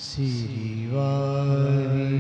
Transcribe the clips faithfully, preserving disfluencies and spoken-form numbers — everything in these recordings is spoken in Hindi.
ਸ੍ਰੀ ਵਾਹਿਗੁਰੂ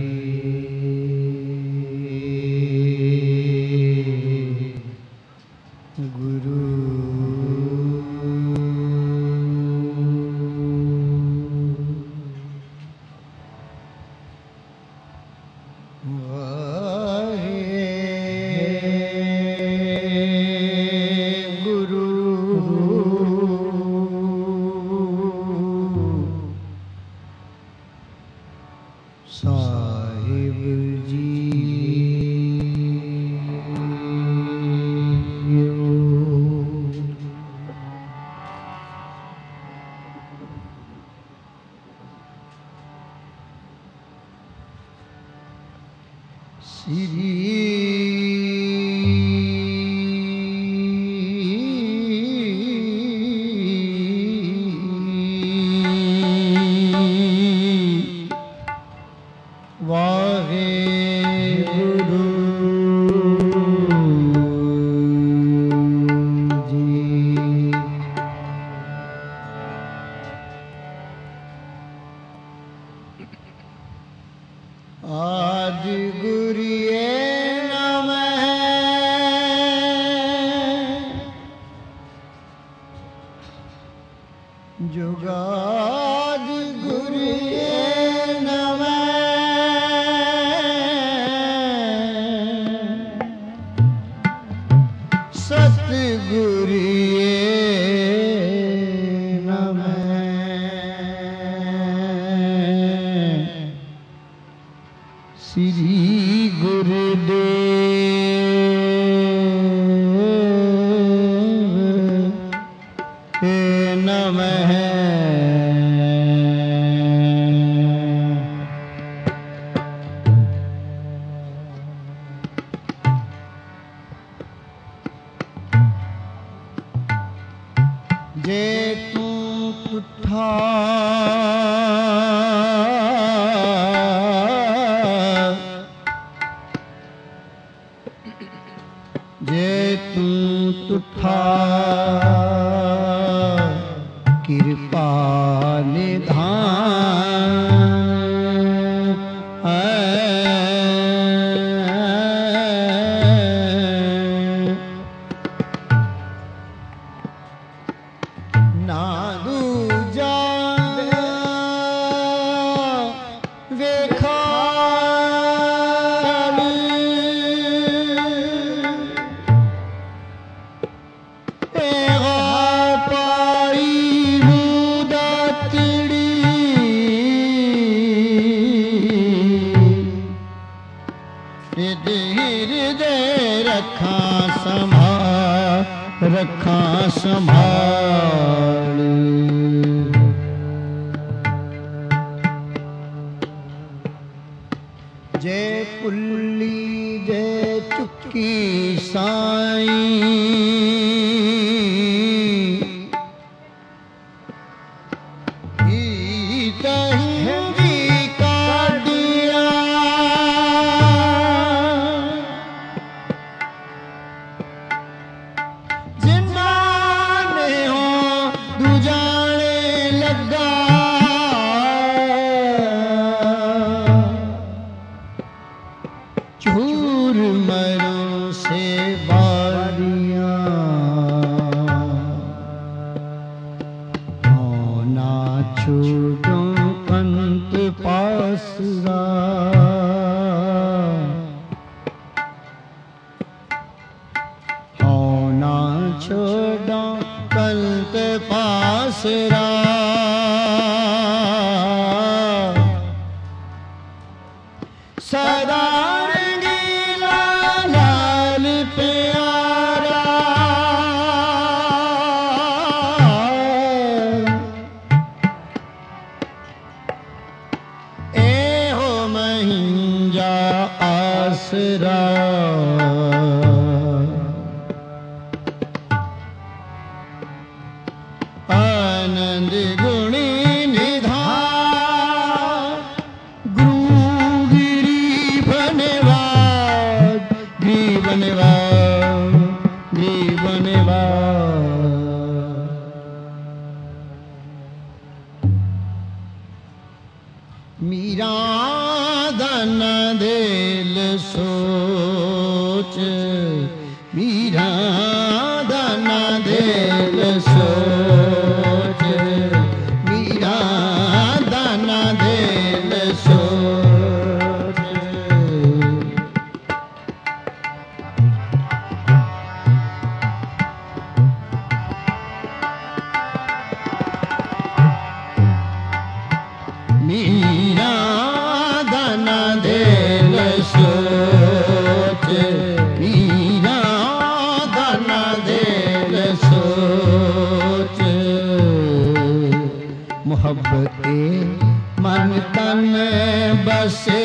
मोहब्बते मन तन बसे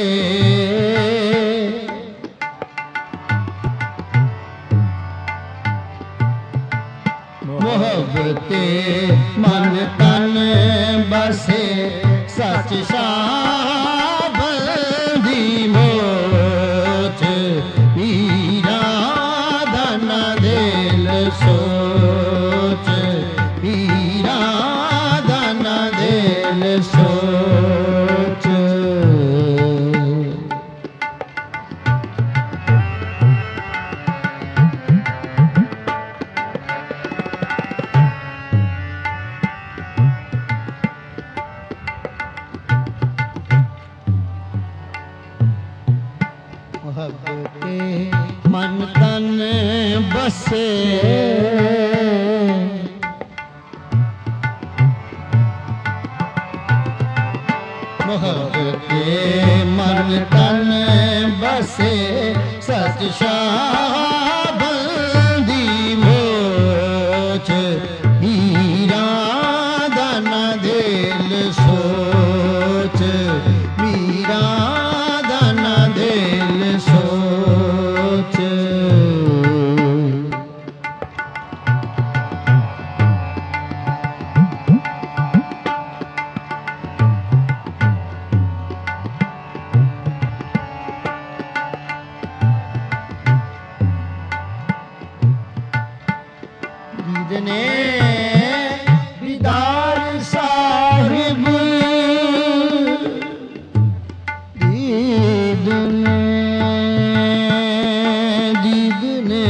मोहब्बते मन तन बसे सच शाबंदी मोच पीरा धन दिल सोच पीरा धन दिल सोच मोहब्बते मन तन बसे मोहब्बते मन तन बसे सच शाबंदी मोच हीरा धन दिल सोच मीरा धन दिल सोच दीदने दीदार साहिब दीदने दीदने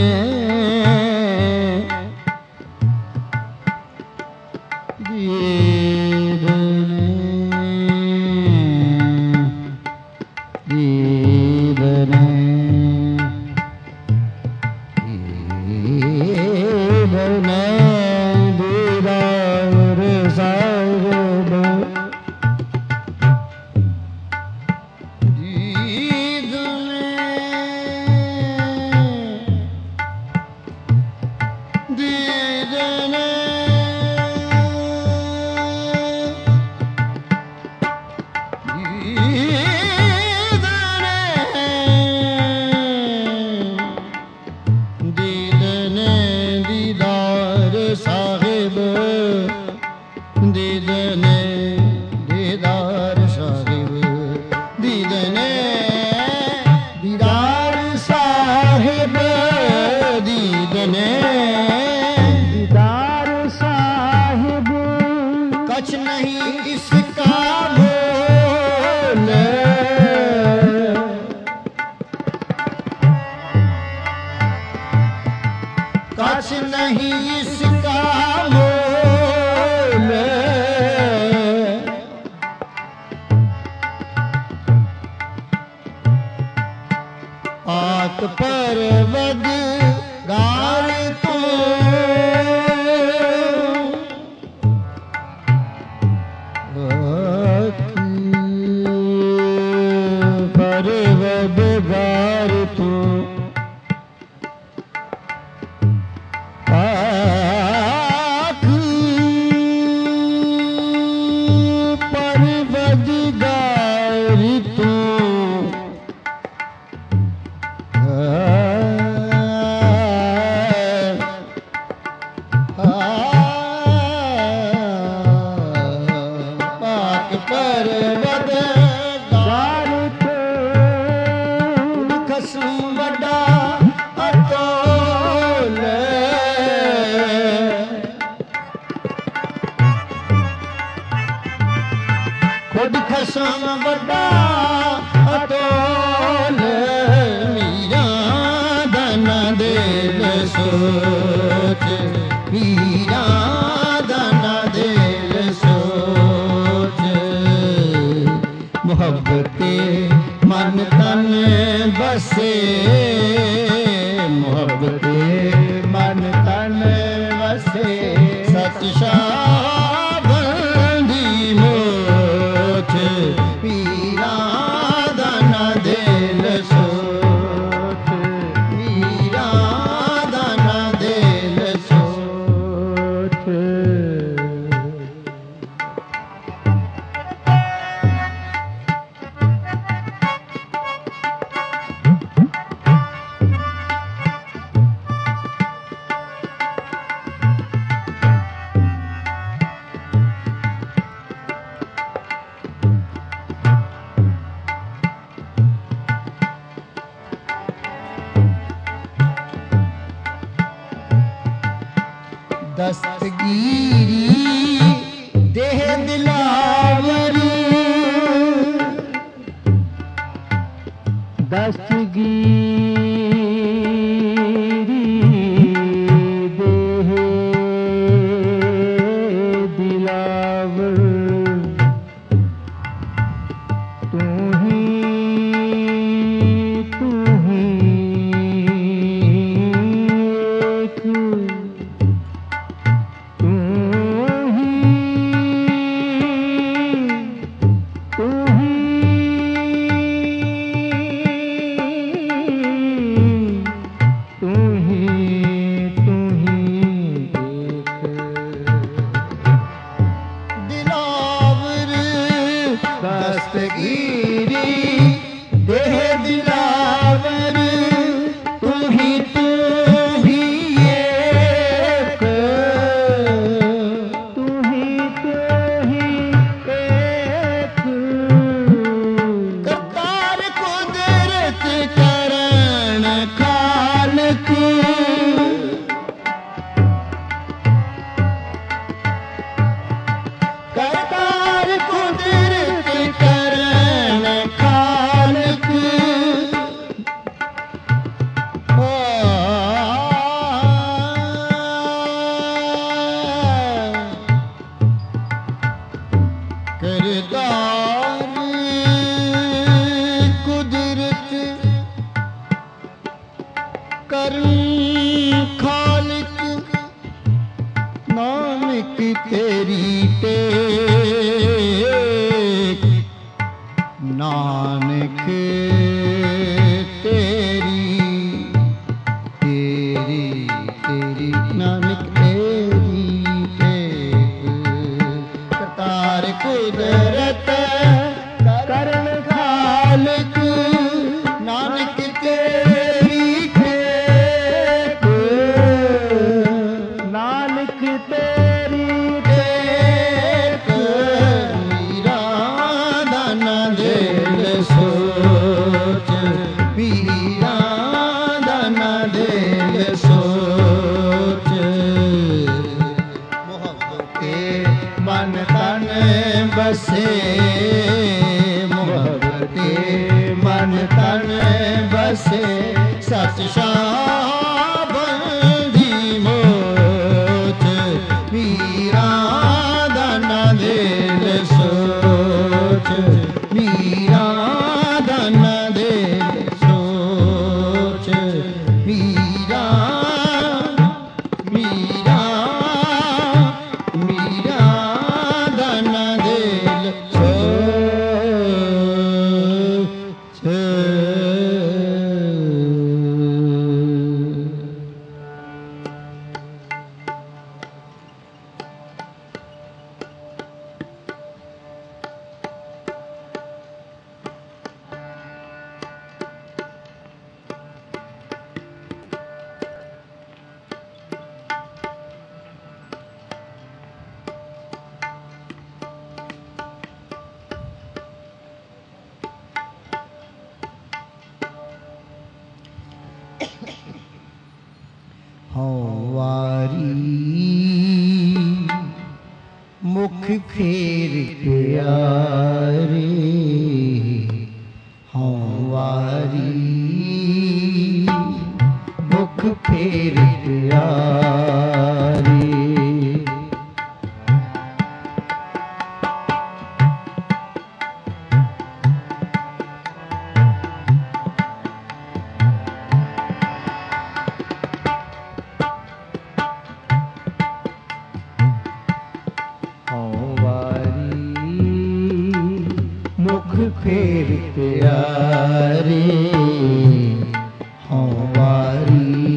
दीदने दीदने दीदार साहिब दीदने दीदने दीदने दीदार साहिब दीदने दीदार साहिब दीदने दीदार साहिब दीदने दीदार साहिब कछ नहीं इसका मोल कछ नहीं इसका मोल आक परवदगार तू परवदगार तू आख परवदगार तू पाक परवदगार तू कसम बड़ा अतोल खुद कसम बड़ा अतोल मीरा धन दिल सोच मीरा धन दिल सोच मोहब्बते मन तन बसे मोहब्बते मन तन बसे सच शाबंदी मोच पीरा धन दिल सोच पीरा धन दिल सोच ਦਸਤਗੀਰੀ ਦੇਹ ਦਿਲਾਵਰ ਦਸਤਗੀਰੀ ਦੇਹ ਦਿਲਾਵਰ ਤੂੰ ਹੀ ਤੂੰ ਹੀ ਇੱਕ ਤੂੰ ਹੀ ਤੂੰ ਹੀ ਤੂੰ ਹੀ ਤੂੰ ਹੀ ਇੱਕ ਦਿਲਾਵਰ ਦਸਤਗੀਰੀ ਦੇਹ ਦਿਲਾਵਰ ਤੂੰ ਹੀ ਤੂੰ ਹੀ ਏਕ ਤੂੰ ਹੀ ਤੂੰ ਹੀ ਏਕ ਕਰਤਾਰ ਕੁਦਰਤ ਕਰਨ ਖਾਲਕ ਕਰਤਾਰ ਕੁਦਰਤ ਕਰਨ ਖਾਲਕ ਕਰਤਾਰ ਕੁਦਰਤ ਕਰਨ ਖਾਲਕ ਨਾਨਕ ਤੇਰੀ ਟੇਕ ਨਾਨਕ ਤੇਰੀ ਤੇਰੀ ਤੇਰੀ ਨਾਨਕ ਤੇਰੀ ਟੇਕ ਕਰਤਾਰ ਕੁਦਰਤ ਕਰਨ ਖਾਲਕ ਨਾਨਕ ਤੇਰੀ ਟੇਕ ਨਾਨਕ ਤੇਰੀ ਟੇਕ ਮੀਰਾ ਦਾ ਨਾ ਦਿਲ ਸੋਚ ਪੀਰਾ ਦਾ ਨਾ ਦਿਲ ਸੋਚ ਮੁਹੱਬਤੇ ਮਨ ਤਨ ਬਸੇ ਮੁਹੱਬਤੇ ਮਨ ਤਨ ਬਸੇ ਸਚ ਸ਼ਾਬੰਦੀ ਮੋਚ ਮੀਰਾ ਦਾ ਨਾ ਦਿਲ ਸੋਚ ਮੀਰਾ ਦਾ ਨਾ ਦਿਲ ਸੋਚ ਮੀਰਾ ਮੀਰਾ ਮੀਰਾ ਦਾ ਨਾ ਦਿਲ ਸੋਚ ਹਉ ਵਾਰੀ ਮੁਖ ਫੇਰ ਪਿਆਰੇ ਹਉ ਵਾਰੀ ਮੁਖ ਫੇਰ ਪਿਆਰੇ ਫੇਰ ਪਿਆਰੇ ਹਉ ਵਾਰੀ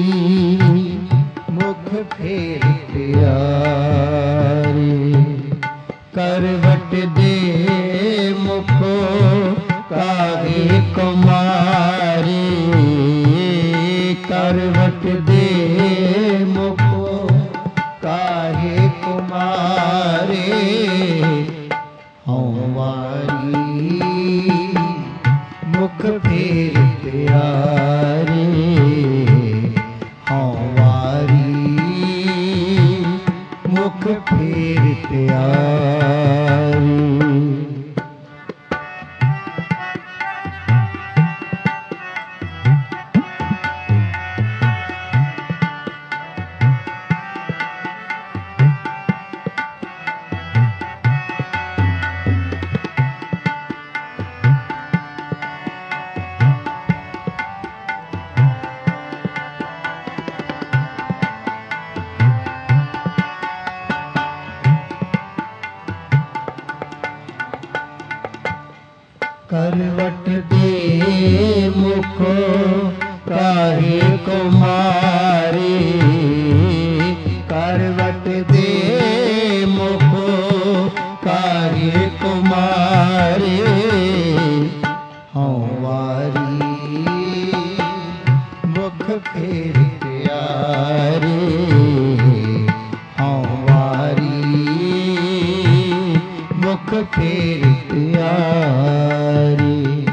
ਮੁਖ ਫੇਰ ਪਿਆਰੇ ਕਰਵਟ ਦੇ ਮੁਖੋ ਕਾਗੇ ਕੁਮਾਰੇ ਕਰਵਟ ਦੇ ਮੁਖੋ ਕਾਗੇ ਕੁਮਾਰੇ ਹਉ ਵਾਰੀ ਮੁਖ ਫੇਰ ਪਿਆਰੇ ਹਉ ਵਾਰੀ मुख फेर प्यारी। करवट दे मुखो काहे को मारे, करवट दे मुखो काहे को मारे। हमारी मुख फेर प्यारे, हमारी मुख फेर प्यारे।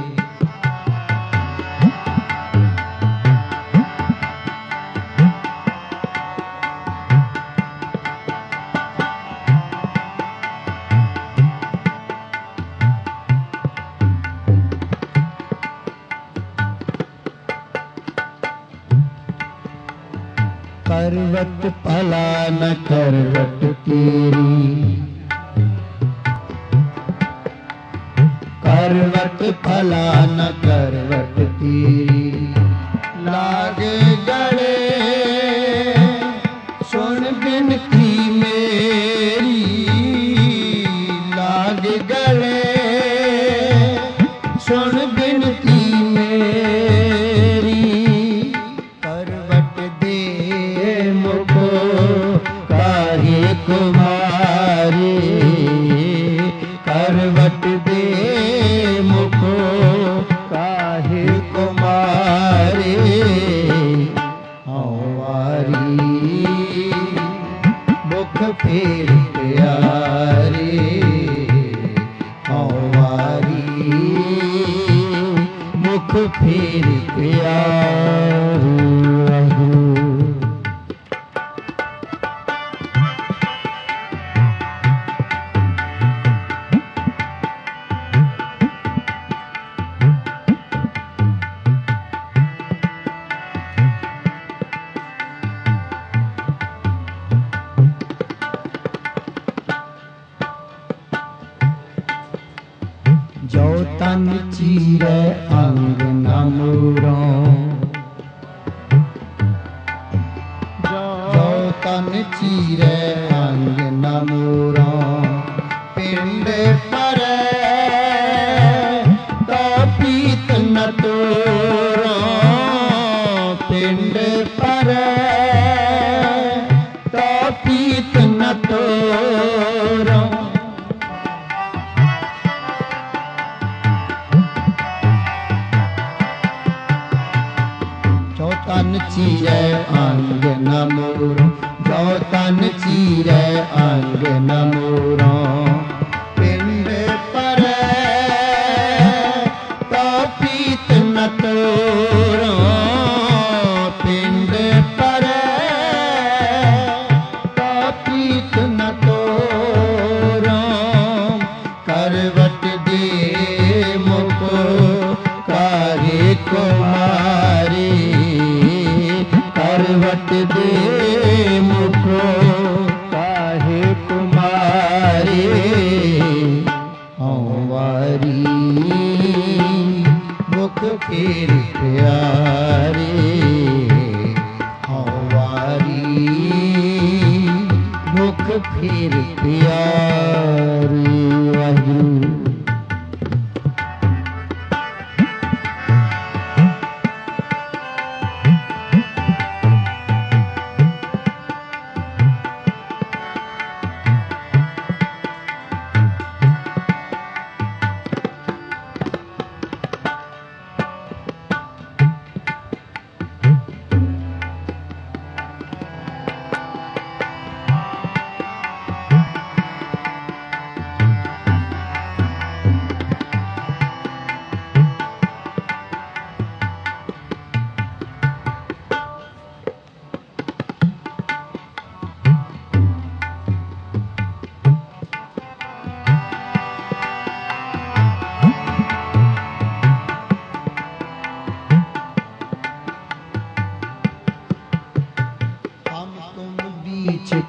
करवट भला न करवट तेरी, करवट भला न करवट तेरी। लागे गले सुन बिनती मेरी, लागे गले सुन बिनती मेरी। करवट दे मुखो काहे को मारे, करवट दे मुखो काहे को मारे। हमारी मुख फेर प्यारे, हमारी मुख फेर प्यारे। जो तन चीरे अंग न मूरों, जो तन चीरे अंग न मूरों। पिंड परे तो पीत न तोरों, पिंड परे तो पीत न तोरों। जो तन चीरे अंग न मूरों, जो तन चीरे अंग न मूरों। पिंड परे तो पीत न तोरों, पिंड परे तो पीत न तोरों। करवट दे मुखो काहे को मारे, करवट दे मुखो काहे को मारे। हमारी मुख फेर प्यारे, हमारी मुख फेर प्यारे। वाहिगुरू।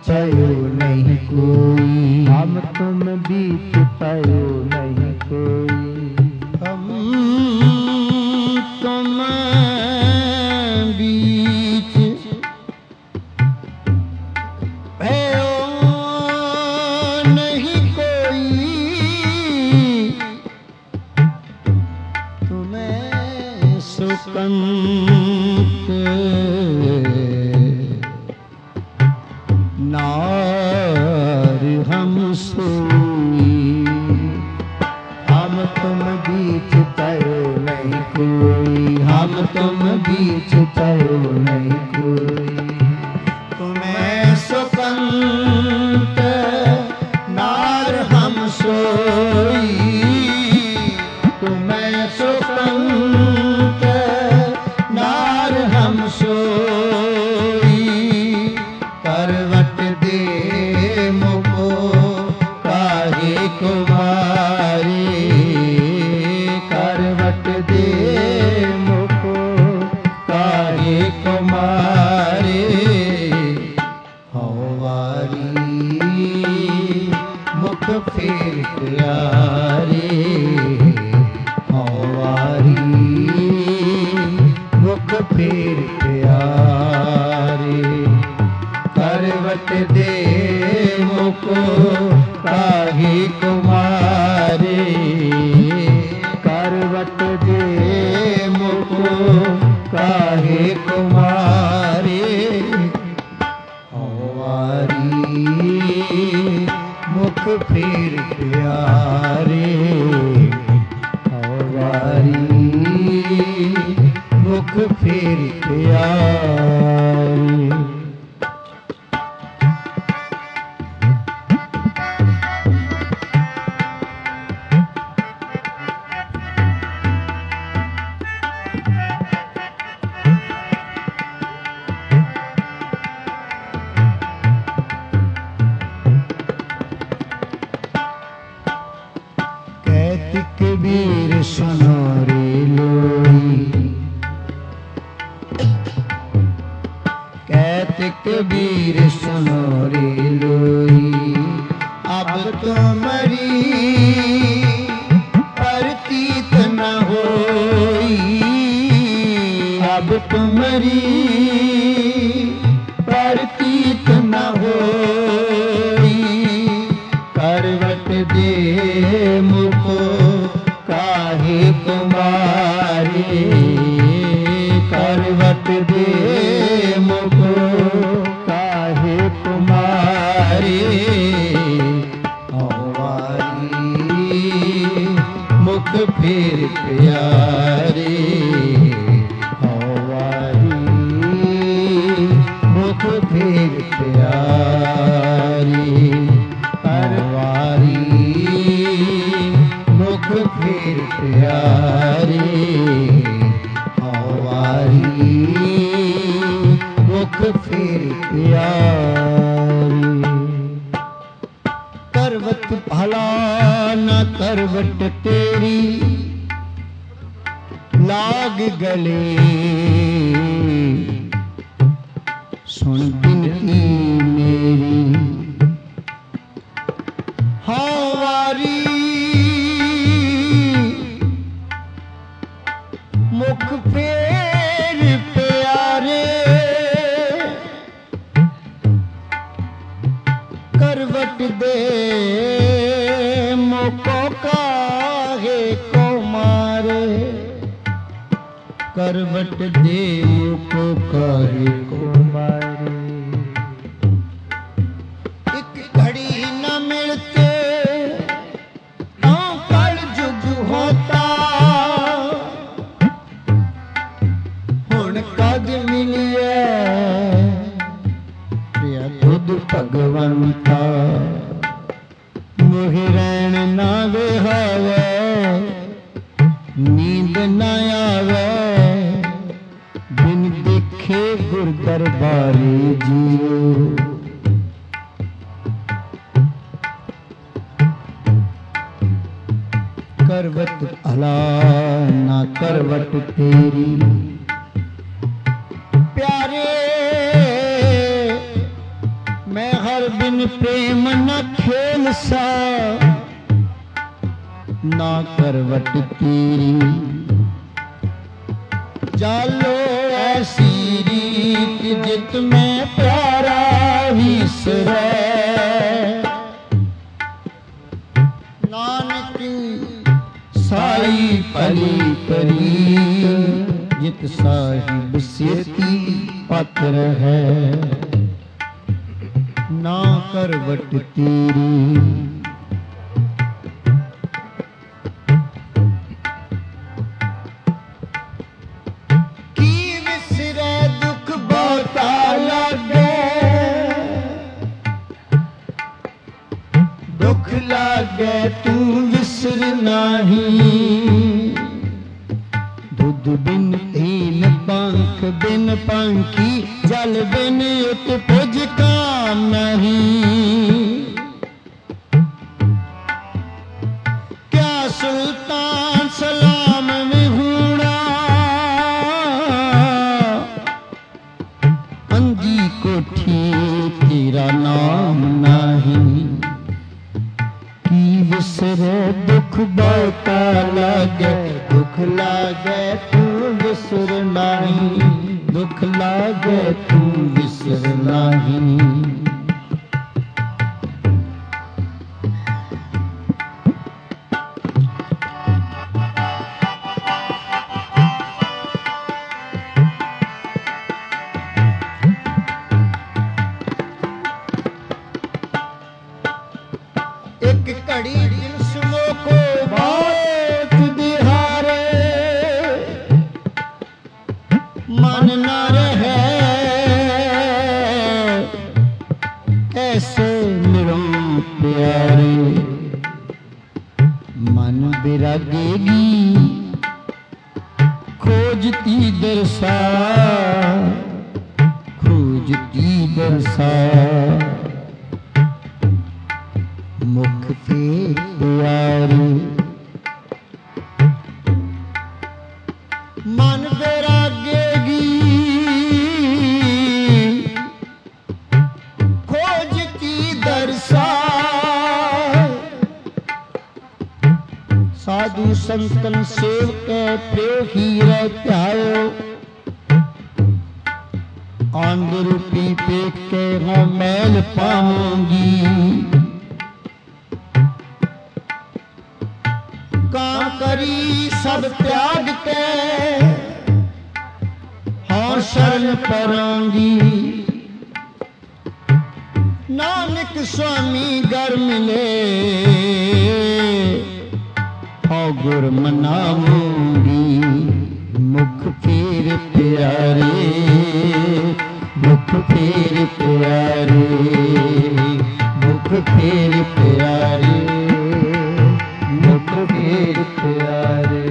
पयो नहीं कोई, हम तुम बीच पयो नहीं कोई, हम तुम बीच भयो नहीं कोई, तुम्हें सुकंत नार हम सोई, हम तुम बीच पयो नहीं कोई, हम तुम बीच पयो नहीं कोई, तुम्हें सुकंत नार हम सोई, तुम्हें सुकंत नार हम सोई, करवट दे मुको काहे कुमारी, करवट दे मुको काहे कुमारी, हवारी मुख फेर प्यारे, हवारी मुख फेर प्यारे, करवट दे मुको काहे कुमारे, करवट दे मुको काहे कुमारे, हवारी मुख फेर प्यारे, हवारी मुख फेर प्यारे। कबीर सुनो रे लोई, कहत कबीर सुनो रे लोई, अब तो मरी प्रतीत न होई, अब तो मरी प्रतीत न होई, करवट दे मुको काहे कुमारी, करवट दे मुको काहे कुमारी, हवारी मुख फेर प्यारे, हवारी मुख फेर प्यारे, हवारी मुख फेर प्यारे, हवारी मुख फेर प्यारे, करवट भला न करवट तेरी लाग गले, सुन बिनती मेरी, हवारी मुख फेर प्यारे, करवट दे मुको काहे को मारे, करवट दे मुको काहे को मारे, एक घड़ी न मिलते तो कल जुग होता, हुण कद मिलिए प्रिया खुद भगवंता, मोहि रैन ना विहावे, नींद न आवे, बिन देखे गुर दरबारी जियो, करवट अला ना करवट तेरी, प्यारे मैं हर बिन प्रेम न खेल सा, ना करवट तेरी जालो ऐसी रीत जित में प्यारा विसरे। नानक साई पली करी जित साहिब सेती पात्र है, ना करवट तेरी। लागे तू विसर नाही, दूध बिन तीन पंख बिन पंखी, जल बिन उत पुज काम नहीं। क्या सुल्तान सलाम में हूणा, अंधी कोठी तेरा नाम नहीं। विसरे दुख बहुता लागे, दुख लागे तू विसर नहीं, दुख लागे तू विसर नहीं। एक घड़ी दिल सुनो को बात दिहारे, मन न रहे ऐसे निरम प्यारे। मन बिरागेगी खोजती दरसा, खोजती दरसा मुख के प्यारे। मन बैरागेगी खोजती दरसा, साधु संतन सेवक प्रेम ही रहत्यायो, आंध रूपी पेट के हो मैल पाऊंगी। का करी सब त्याग के हाँ शरण परांगी। नानक स्वामी घर मिले हाँ गुर मनाऊंगी। मुख फेर प्यारे, मुख फेर प्यारे, मुख फेर प्यारे, मुख फेर प्यारे।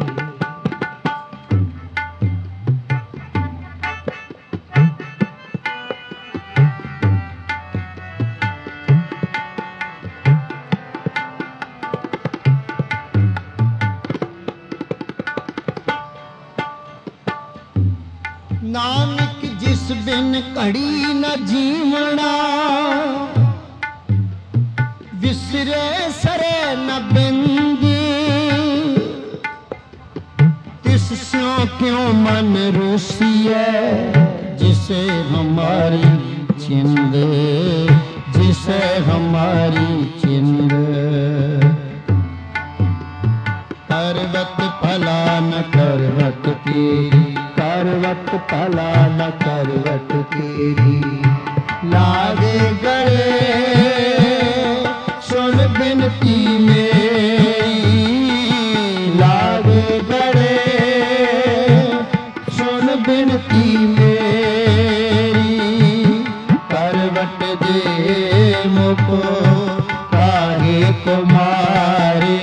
नानक जिस बिन घड़ी न जीवना, विसरे सरे न बिंदी। तिस स्यों क्यों मन रूसिए, जिसे हमारी चिंद, जिसे हमारी चिंद। करवत फला न करवत तेरी, करवत फला न करवत तेरी। लागे गले सुन बिनती मेरी, लागे गले सुन बिनती मेरी। करवट दे मुको काहे को मारे,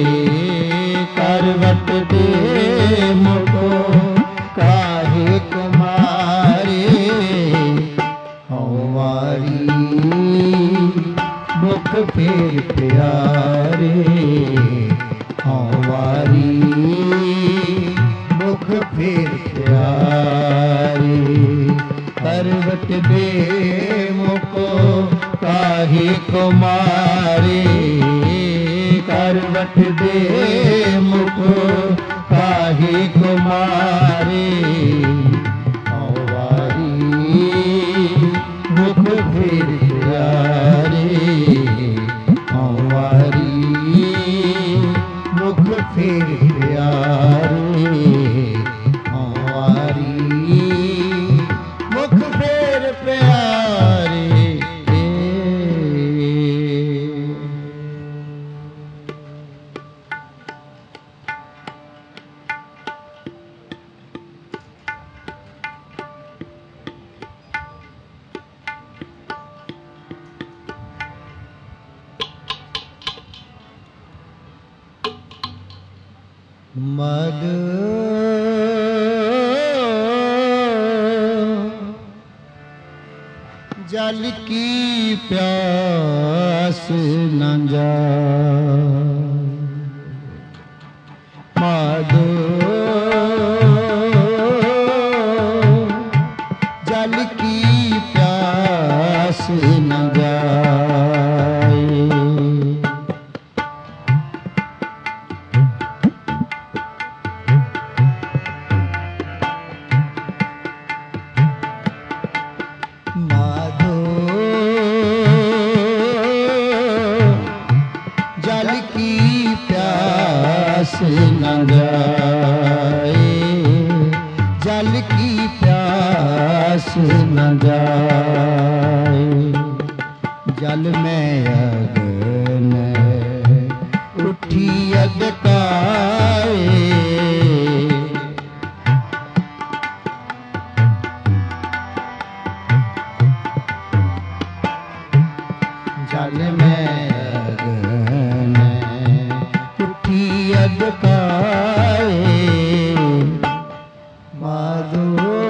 करवट दे मुको काहे को मारे। हमारी मुख फेर प्यारे, हमारी मुख फेर प्यारे। करवट दे मुको काहे को मारे करवट दे मुख काहे को मारे औवारी मुख फिर प्यारे औवारी मुख फिर प्यारे औवारी मुख फिर प्यारे। मद जल की प्यास न जाए मद जल की प्यास न जाए न जाए जल की प्यास न जाए जल में अगन उठी अदकाए जल में अगन उठी अदकाए माधो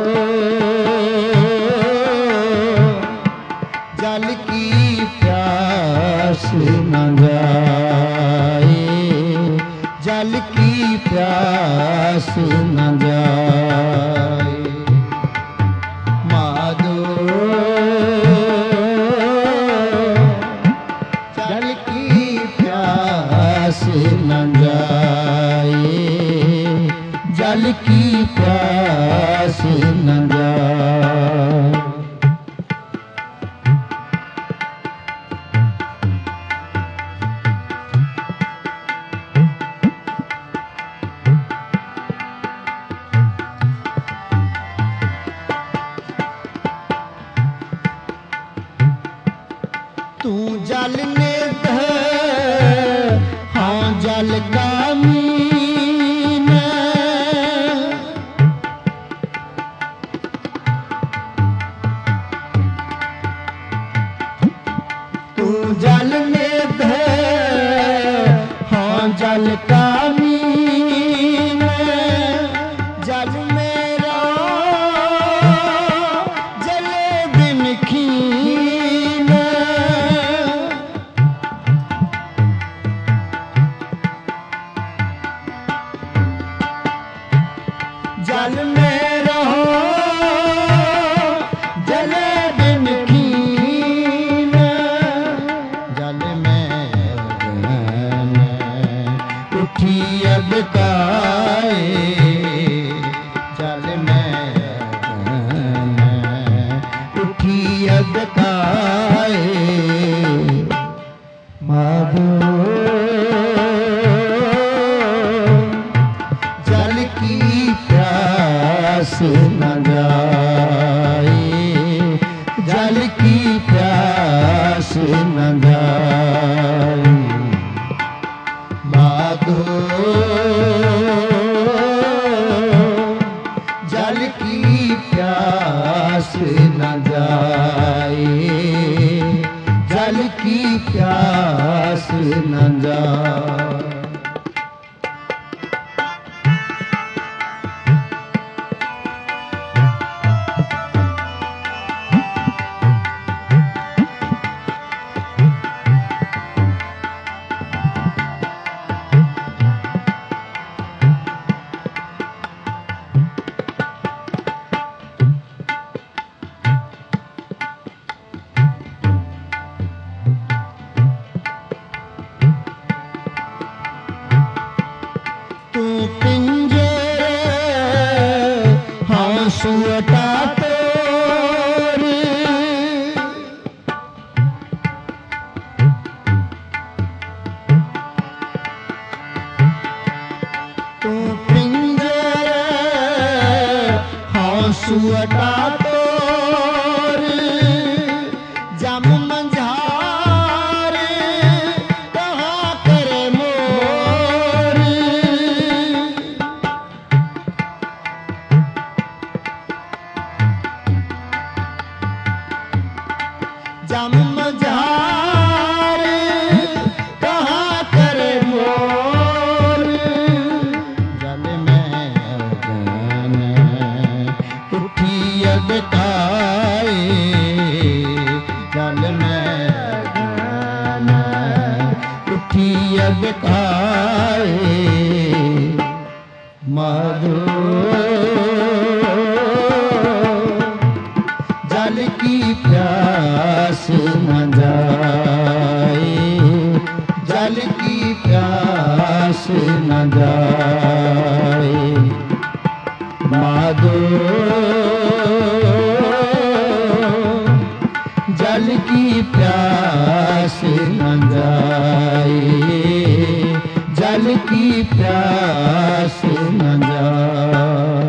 जल की प्यास न जाए जल की प्यास न जाए माधो जल की प्यास न जाए जल की प्यास न जाए। तू जल ने दे हाँ जल का मीन तू जल ने दे हाँ जल का मीन जल मेरा जले दिन खीन जल में रहो जले दिन खीन जल में अगन उठी अदकाए जल में अगन उठी अदकाए माधो जल की प्यास न जाए जल की प्यास न जाए माधो जल की प्यास न जाए जल की प्यास न जाए। सुअटा तोर जम मंझार कहाँ करे मोर जम मंझार कहाँ करे मोर जल में अगन उठी अटकाए जल में अगन उठी अटकाए मधु जल की प्यास न जाए जल की प्यास न जाए माधो जल की प्यास न जाए जल की प्यास न जाए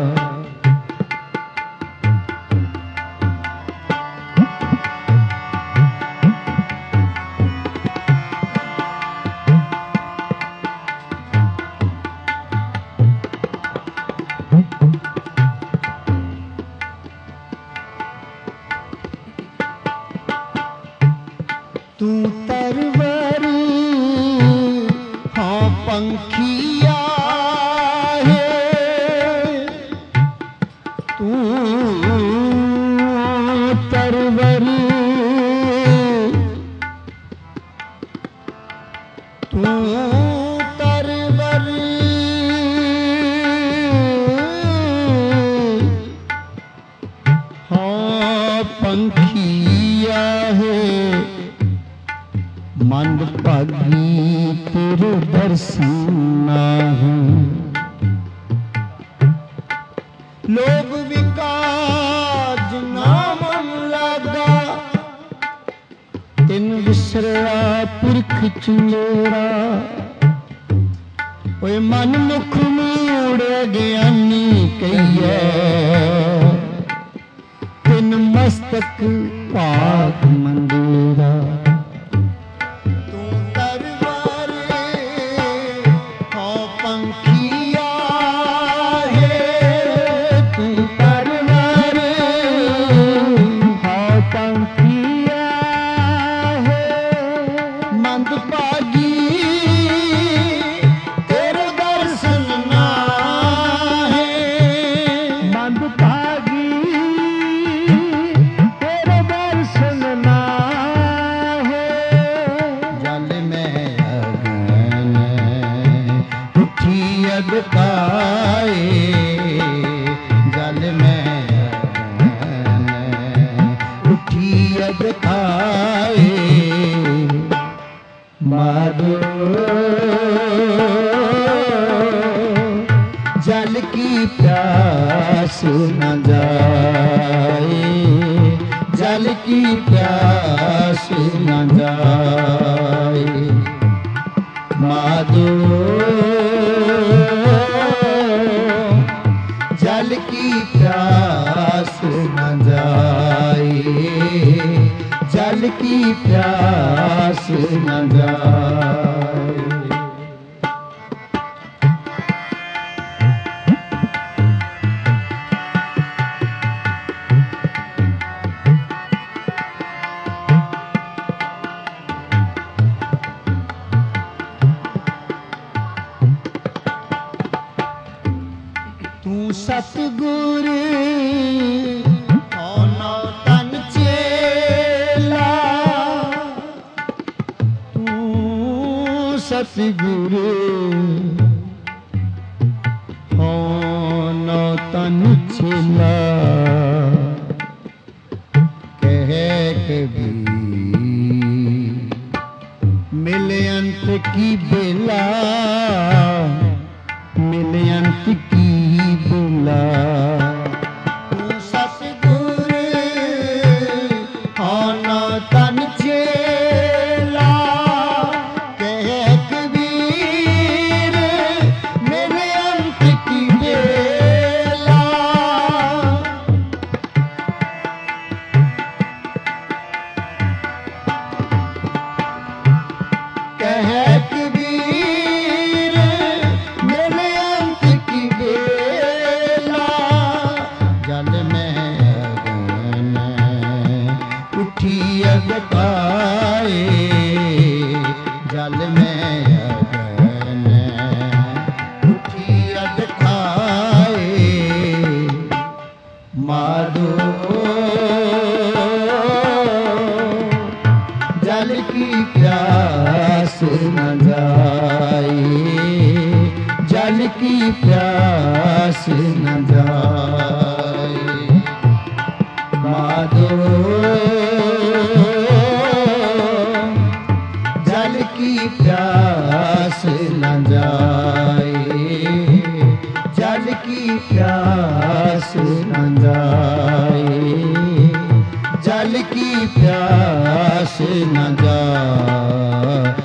तू तरवर हाँ पंखिया है तू तरवर तू तरवर हाँ पंखिया है मंद भागी तेरे दर्शन है लोग विकास नाम लगा तिन विसरा पुरख चुलेरा ओए मन मुख मूड़ ज्ञानी कहिए तिन मस्तक पाक मंदिरा जल में उठी अटकाए माधो जल की प्यास न जाए जल की प्यास न जाए माधो जल की प्यास न जाए जल की प्यास न जाए तू सतगुर होनो तन चेला तू सतगुर होनो तन चेला कह कबीर मिले अंत की बेला मिले अंत की बेला तू सतगुर होनो तन चेला कह कबीर मिले अंत की बेला प्यास न जाए, जल की प्यास न जाए। माधो जल की प्यास न जाए, जल की प्यास न जाए, जल की प्यास न जाए।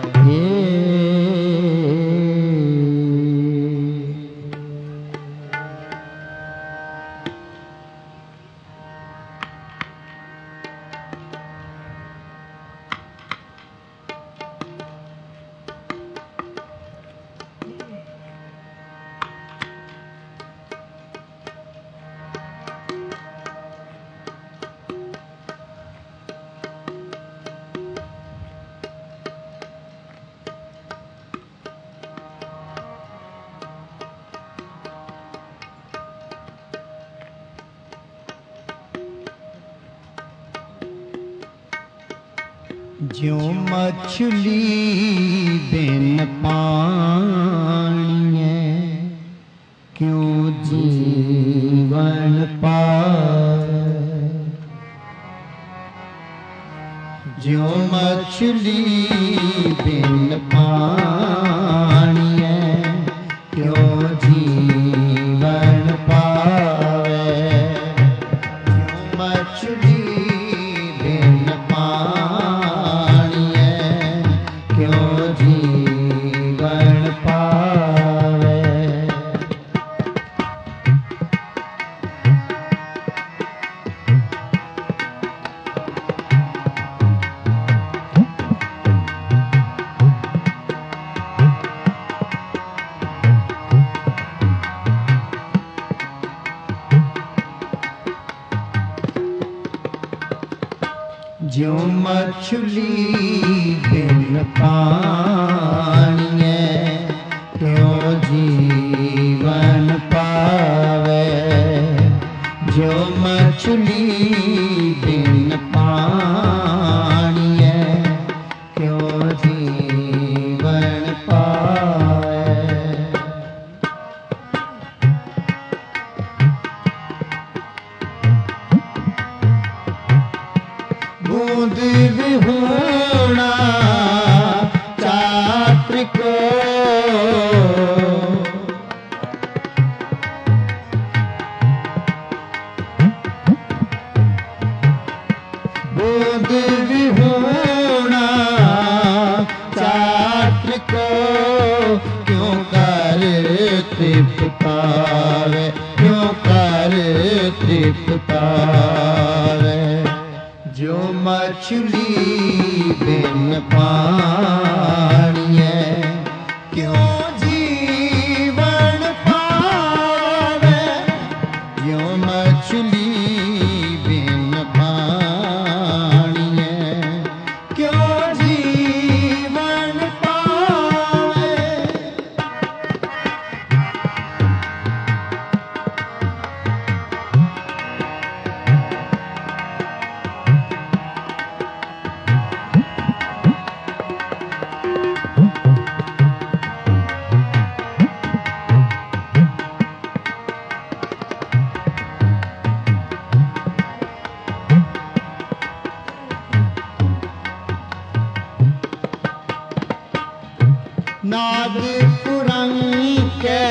ज्यों मछली बिन पानी, क्यों जीवन पाए। ज्यों मछली बिन पानी, क्यों जीवन पावे। ज्यों मछली बिन ज्यों मछली बिन पानी, क्यों जीवन पावे। ज्यों मछली बिन पानी, क्यों जीवन पावे। बूंद विहूणा चात्र को, बूंद विहूणा चात्र को, क्यों कर तृप्तावे, क्यों कर तृप्तावे। ज्यों मछली बिन पानी, क्यों जीवन पावे। ज्यों मछली बिन पानी, क्यों जीवन पावे। नाद पुरंग के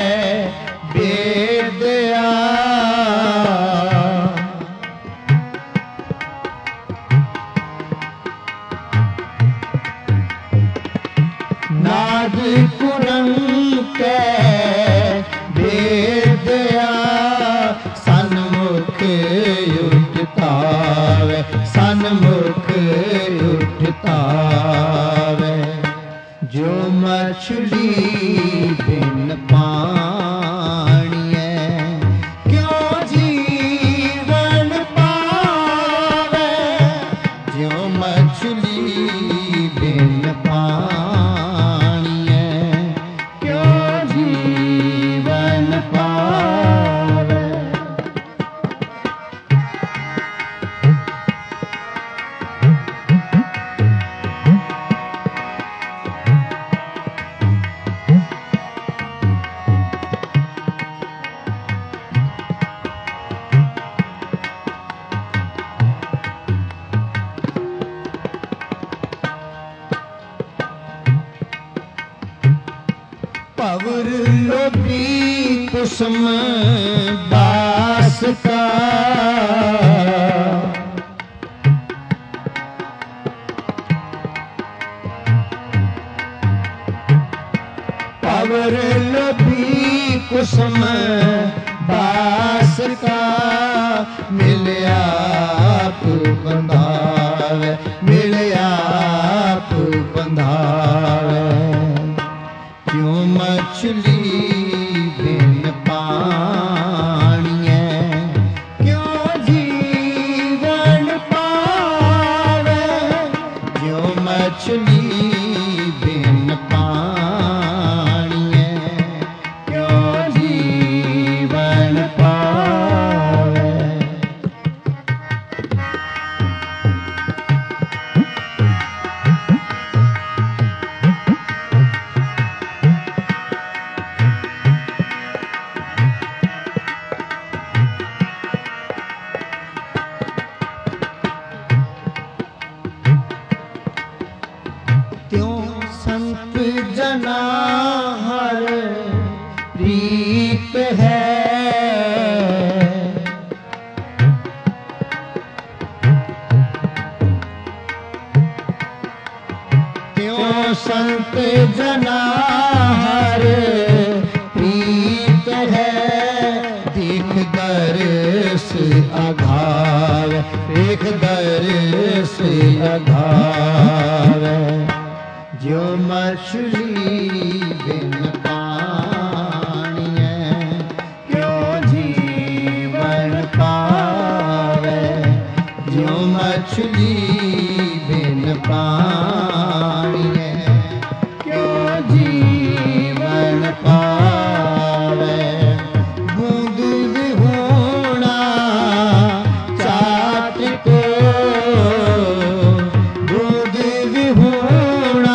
वेदया, नाद पुरंग के वेदया, सन्मुख उठतावे, सन्मुख उठतावे। ज्यों मछली बिन पानी, क्यों जीवन पावे। ज्यों मछली बिन पानी, क्यों जीवन पावे। पवर लोभी कुसुम बास का, पवर लोभी कुसुम बास का, मिले आप बंधावे, मिले आप बंधावे। क्यों मछली बिन पानिए, क्यों जीवन पावे, क्यों मछली बिन पानिए, क्यों जीवन पावे। संत जना हर प्रीत है, त्यों संत जना हर प्रीत है। देख दर्श अघाव, देख दर्श अघाव, जो मछली बिन पानिए, क्यों जीवन पावे, जो मछली बिन पानिए, क्यों जीवन पावे। बूंद विहूणा चाट को, बूंद विहूणा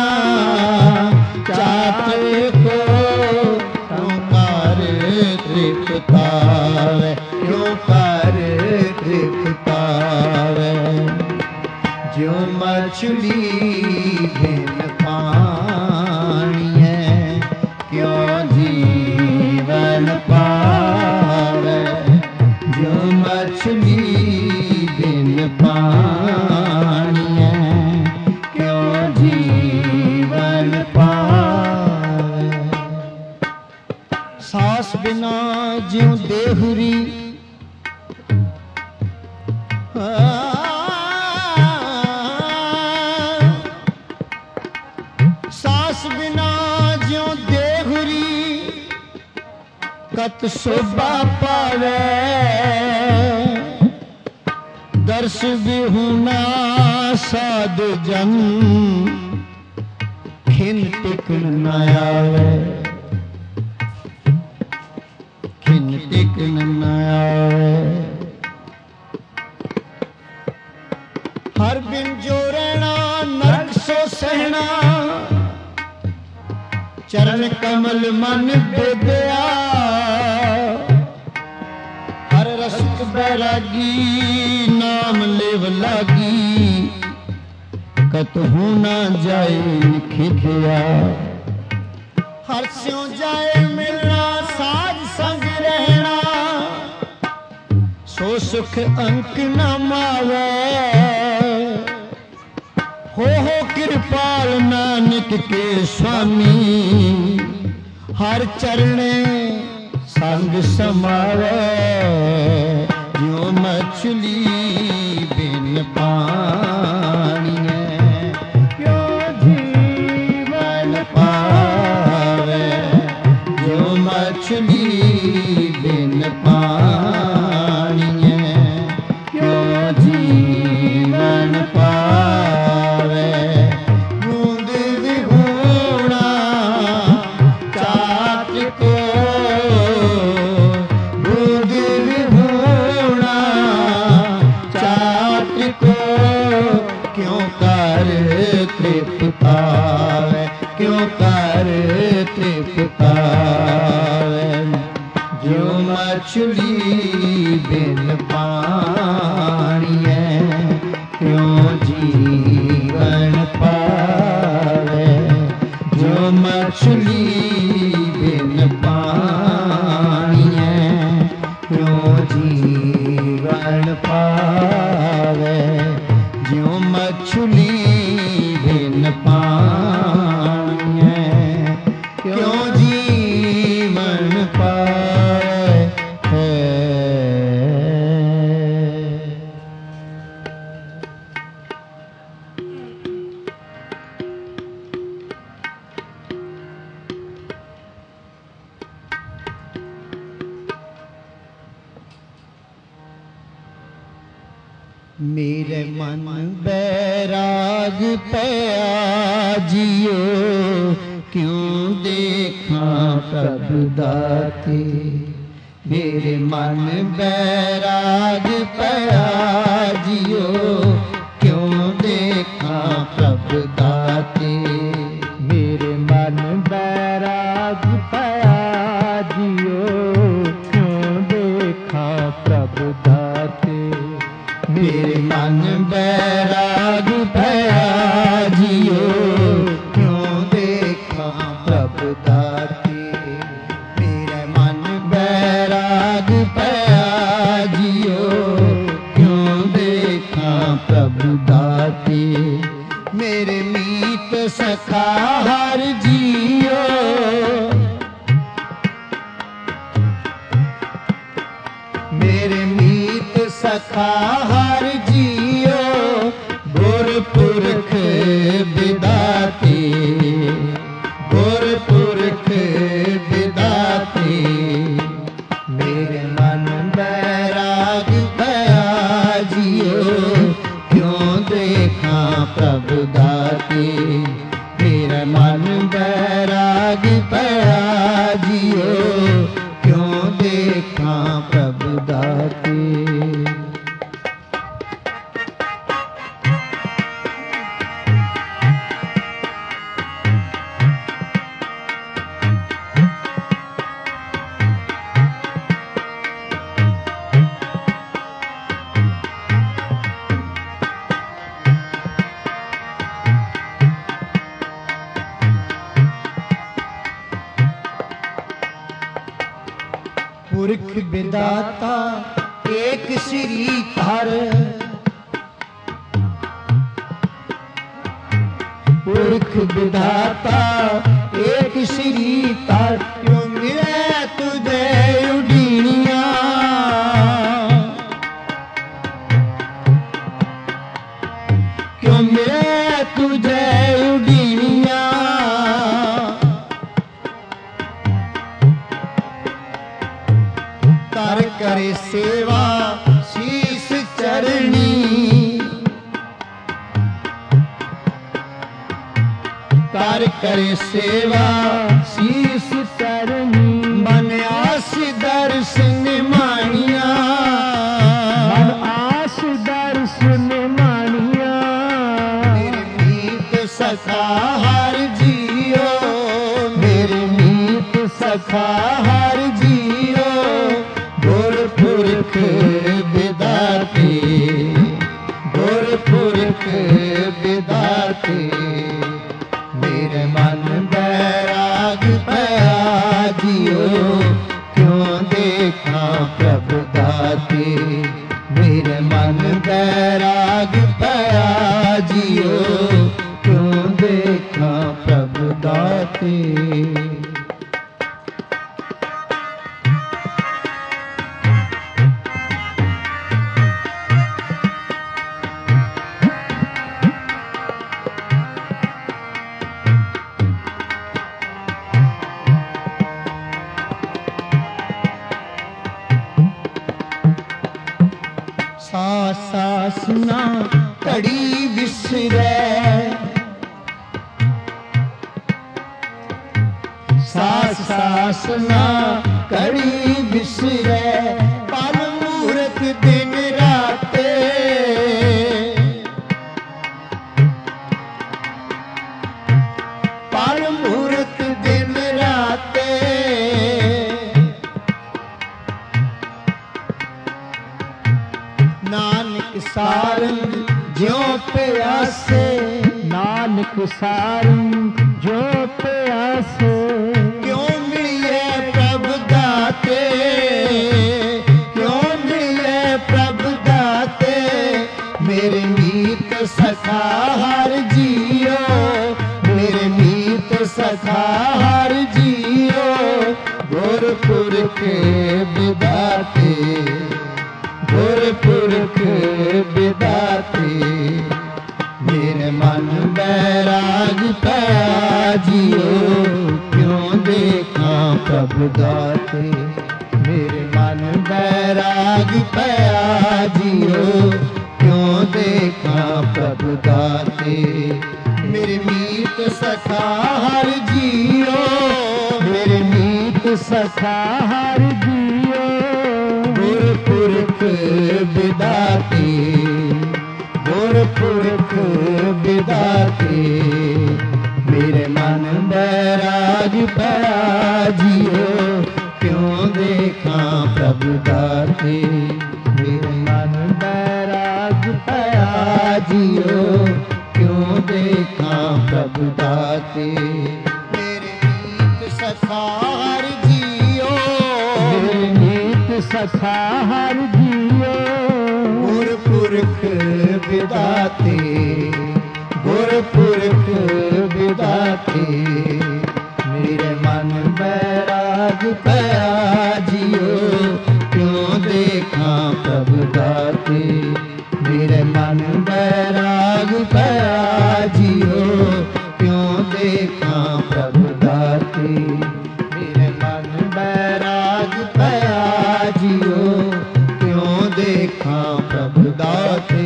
चाट को, क्यों कर तृप्तावे, क्यों कर तृप्तावे। जो मछली बिन पानिए, क्यों जीवन पावे, जो मछली बिन पानिए, क्यों जीवन पावे। सास बिना ज्यों देहुरी, सास बिना ज्यों देहुरी, कत शोभा पावे। दर्श विहूणा साध जन, खिन टिकन न आवे, खिन टिकन न आवे। हर बिन जो रहना नरक सो सहना, चरण कमल मन बेदया। हर रसिक बैरागी नाम लेव लागी, कतहु ना जाए खिदया। हर स्यों जाए मिलना साज संग रहना, सो सुख अंक न मावे। हो हो कृपाल नानक के स्वामी, हर चरणे संग समावे। जो मछली बिन पानिए, क्यों जीवन पावे, जो मछली बिन पानिए, क्यों जीवन पावे। बूंद विहूणा चाट को, बूंद विहूणा चाट को, क्यों कर तृप्त पावे, क्यों कर तृप्त पावे। जो मछली बिन पानिए, क्यों जीवन पावे। जो मछली मेरे मन बैराग पया जियो, क्यों देखा प्रभु दाते। मेरे मन बैराग पया जियो, क्यों देखा प्रभु दाते। मेरे मन बैराग पया जियो, क्यों देखा प्रभु दाते। मेरे मन बैराग पया जियो, क्यों देखा प्रभु दाते। मेरे मन बैराग पया जियो, क्यों देखा प्रभु दाते। मेरे मीत सखा हर जियो, मेरे मीत सखा हर जियो, गुरपुरख विदाते। गुरपुरख विदाते। मेरे मन बैराग पया जियो, क्यों देखा प्रभु दाते। मेरा मन बैराग पया जियो, क्यों देखा प्रभु दाते। पुरख विदाता एक श्री हर, पुरख विदाता एक श्री हर। क्यों मिले तुझे उडीनिया, क्यों मिले तुझे उडीनिया। कर करे सेवा शीस चरणी, कर करे सेवा शीस चरणी। मन आस दर्शन मानिया, मन आस दर्शन मानिया। मेरे मीत सखा हर जियो, मेरे मीत सखा हर जियो, गुरपुरख विदाते। गुरपुरख विदाते। मेरे मन बैराग पया जियो, क्यों देखा प्रभु दाते। मेरे मन बैराग पया जियो, क्यों देखा प्रभु दाते। सास सास ना कड़ी विसरे, सास सास ना कड़ी विसरे। पल मूरत दिन राते, पल मूरत दिन राते। नानक सारंग ज्यों प्यासे, नानक सारंग जो प्यासे। क्यों मिले प्रभु दाते, क्यों मिले प्रभु दाते। मेरे मीत सखा हर जियो, मेरे मीत सखा हर जियो, गुरपुरख विदाते। गुरपुरख विदाते। मेरे मन बैराग पया जियो, क्यों देखा प्रभु दाते। मेरे मन बैराग पया जियो, क्यों दाते। मेरे मीत सखा हर जियो, मेरे मीत सखा हर जियो, गुरपुरख विदाते, गुरपुरख विदाते। मेरे मन बैराग पया जियो, क्यों देखा प्रभु दाते। मेरे मन बैराग पया जियो, क्यों देखा प्रभु दाते। मेरे मीत सखा हर जियो, मेरे मीत सखा हर जियो, गुरपुरख विदाते, गुरपुरख विदाते। मेरे मन बैराग पया जियो, क्यों देखा प्रभु दाते। मेरे मन बैराग पया जियो, क्यों देखा प्रभु दाते। मेरे मन बैराग पया जियो, क्यों देखा प्रभु दाते।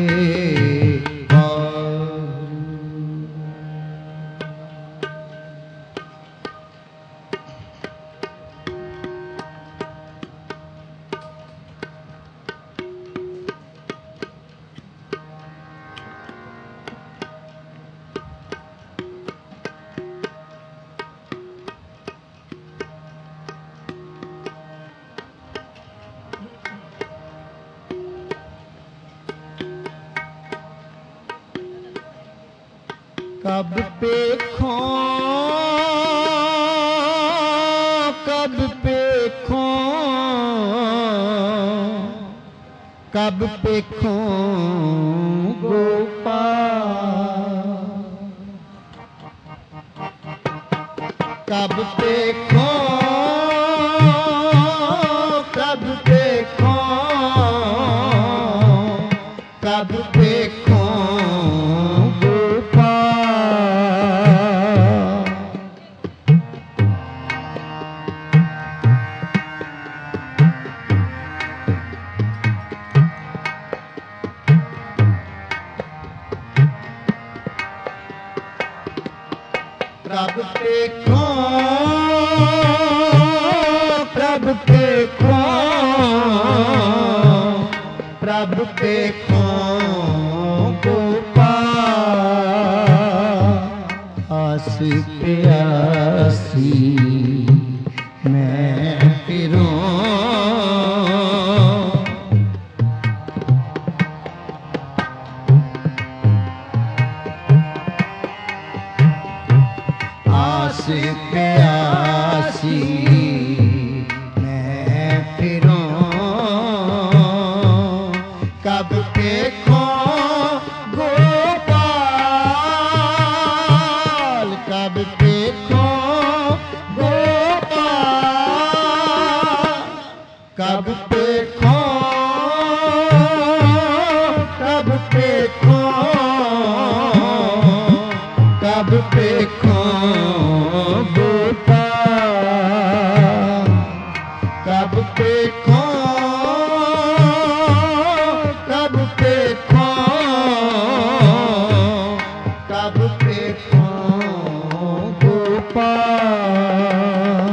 कब पेखो, कब पेखो, कब पेखो गोपाल। कब पेखो, कब पेखो, कब पेखो प्रभ देखो, प्रभ देखो, प्रभ देखो गोपाल। आस प्यासी मैं फिरूं, आस प्यासी मैं फिरूं। कब देखो गोपाल, कब देखो गोपाल, कब देखो, कब देखो, कब देखो गोपाल। कब देखो, कब देखो, कब देखो गोपाल।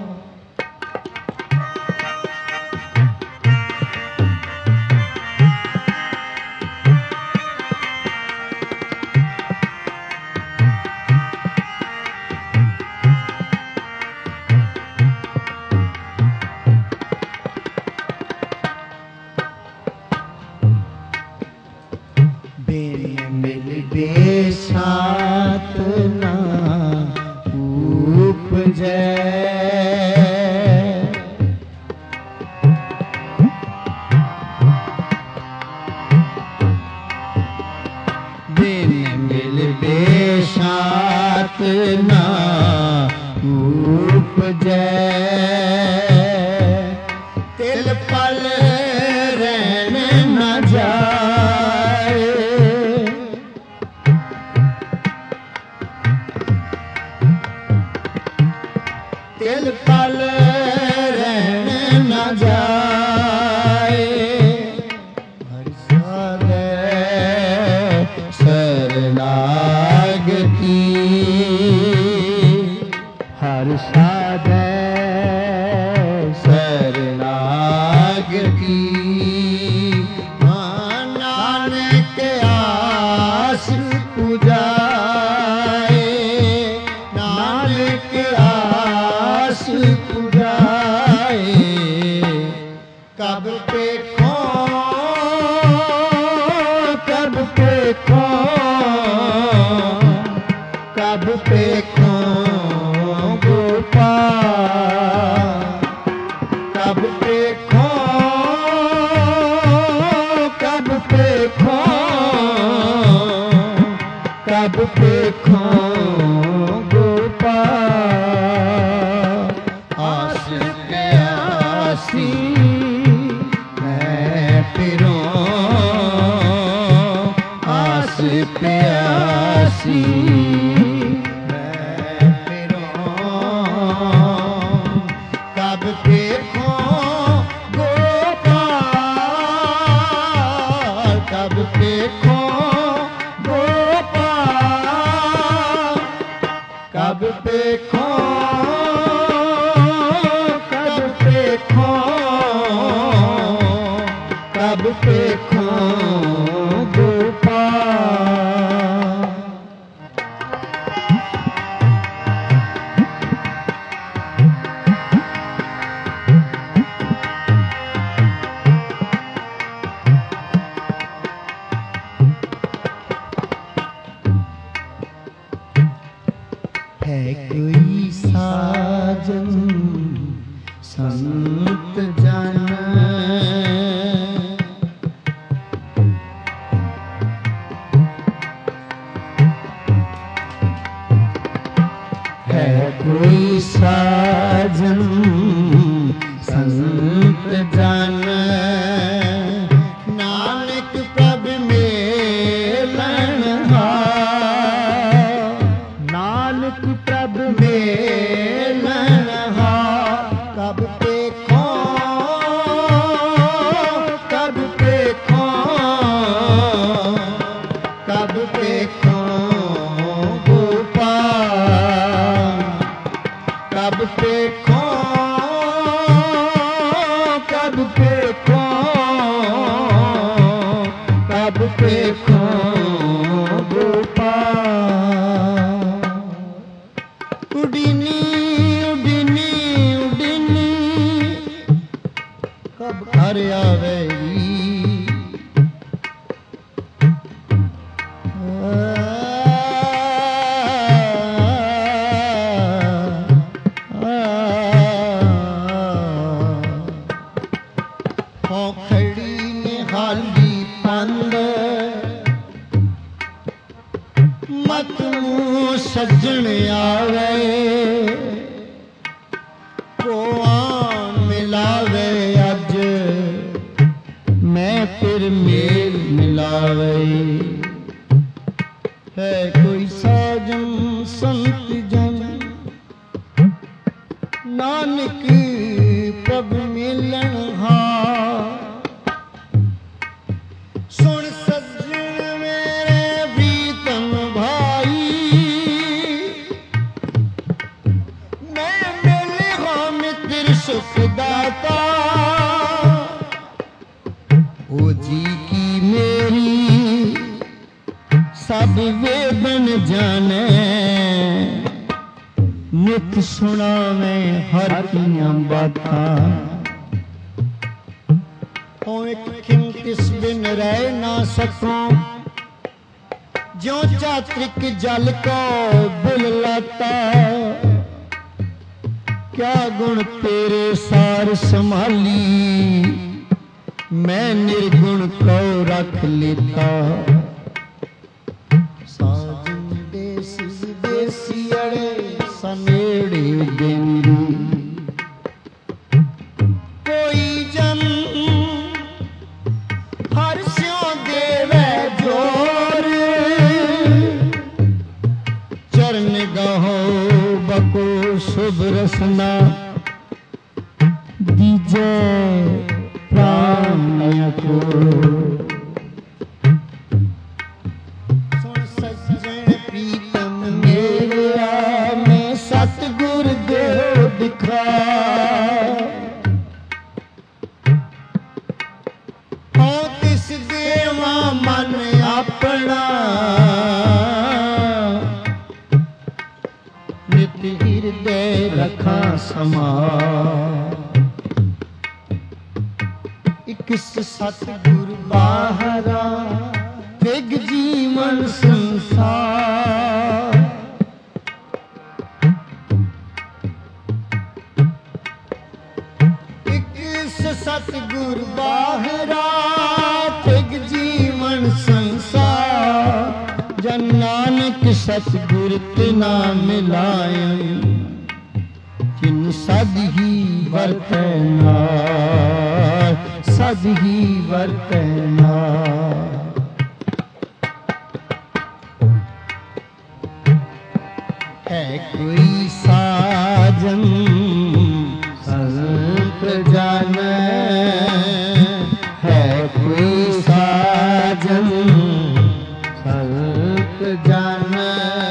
मिल बेसात ना उपजै, बिन मिल बेसात ना उपजै। तिल पल रहन न जाए, तिल पल रहन न जाए। हर साले सर साधे शरणागति। नानक आस पुजाए, नानक आस पुजाए। कब पे कब पे कब पे गोपाल, कब पे कब पे कब पे गोपाल। आस प्यासी मैं फिरूं, आस प्यासी मैं फिरूं। कब देखूं गोपाल, कब देखूं गोपाल। कब देखूं, कब देखूं, कब देखूं गोपाल। है कोई साजन संत जन, है कोई साजन संत जन। नानक प्रभ मेलन हार, नानक प्रभ मेलन हार। कब देखूं, कब देखूं, कब देखूं गोपाल। कब देखूं, कब देखूं, कब देखूं गोपाल। उडिनी उडिनी उडिनी कब घर आवेगी। खड़ी निहाली पंद मत सज्जन आवे, को मिलावे अज मैं फिर मेल मिलावे। है कोई साजन संत जन, नानक प्रभ मिलन हार। सुन सज्जन मेरे प्रीतम भाई, मैं मिले हाँ मित्र सुखदाता। ओ जी की मेरी सब वे बन जाने, नित सुनावे हर कियां बातां। हो एक खिंतिस बिन रह ना सकूं, ज्यों चात्रिक जल को बिल लाता। क्या गुण तेरे सार संभाली, मैं निर्गुण को रख लेता। साजन देश विदेशी अड़े सनेड़े देंदी, कोई जन हर स्यों देवे जोर। चरण गहो बको शुभ रसना, दीजे प्राण को। सुन सज्जन प्रीतम मेरा, मैं सतगुर दे नित हृदय रखा समा। इक सतगुर बाहरा तिग जीवन संसार। इक सतगुर बाहरा तिग जीवन संसार। जन नानक सतगुर तिना मिलायन जिन सद ही वरतै नार। सद ही वरतै नार। है कोई साजन संत जानै। है कोई साजन संत जानै।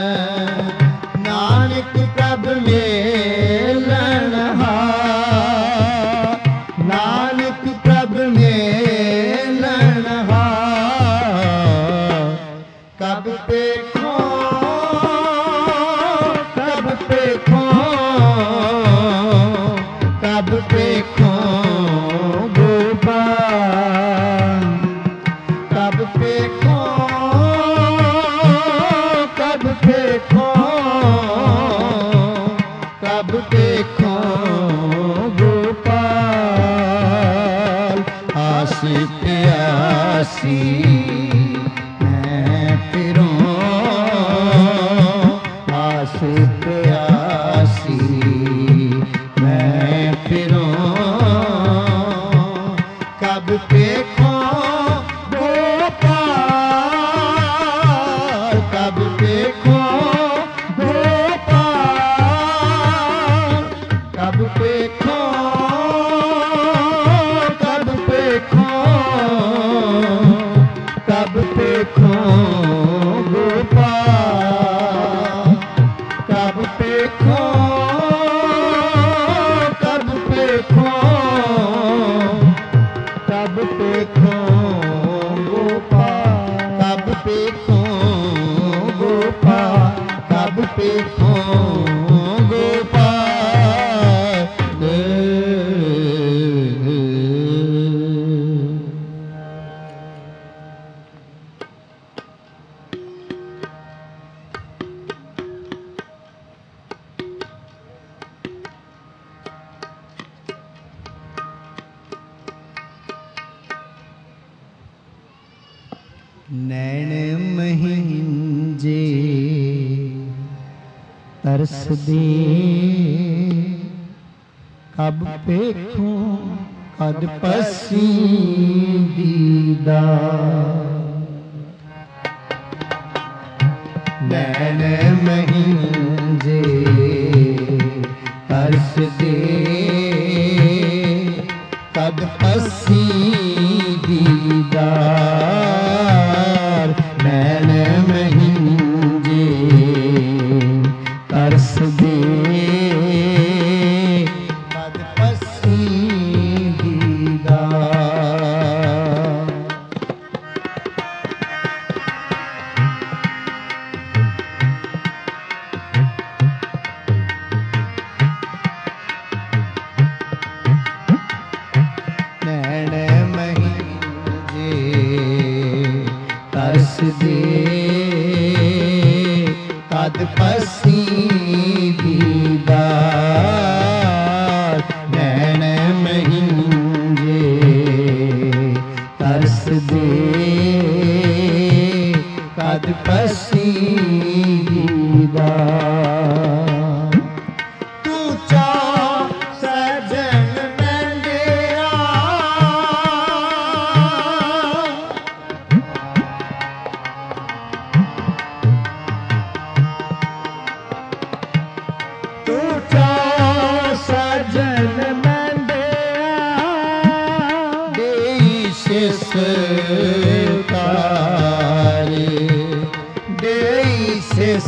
नानक प्रभ मेलन हार। नानक प्रभ मेलन हार। कब देखो कब देखो कब देखो गोपाल। कब देखो कब देखो कब देखो गोपाल। आसी प्यासी मैं फिरूं। आस प्यासी मैं फिरूं। कब देखो गोपाल। कब देखो गोपाल। कब देखो कब देखो कब देखो गोपाल। कब देखो कब देखो कब देखो गोपाल। कब देखो गोपाल। कब देखो गोपाल। नैन महिंजे तरस दे। कब देखूं कद पसी दीदार। नैन महिंजे तरस दे। कद पसी दीदार। नैन महिंजे तरस दे। कद पसी दीदार। नैन महिंजे तरस दे। कद पसी दीदार। नैन महिंजे तरस दे। कद पसी दीदार। तू चा सजन मेंदेरा। तू चा सजन मेंदेरा। देई सिस तारे। देई सिस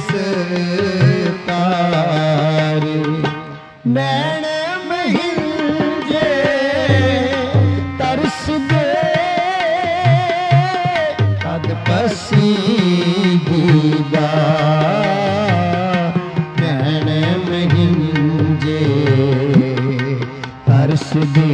तारे। नैन महिंजे तरस दे। कद पसी दीदार। नैन दे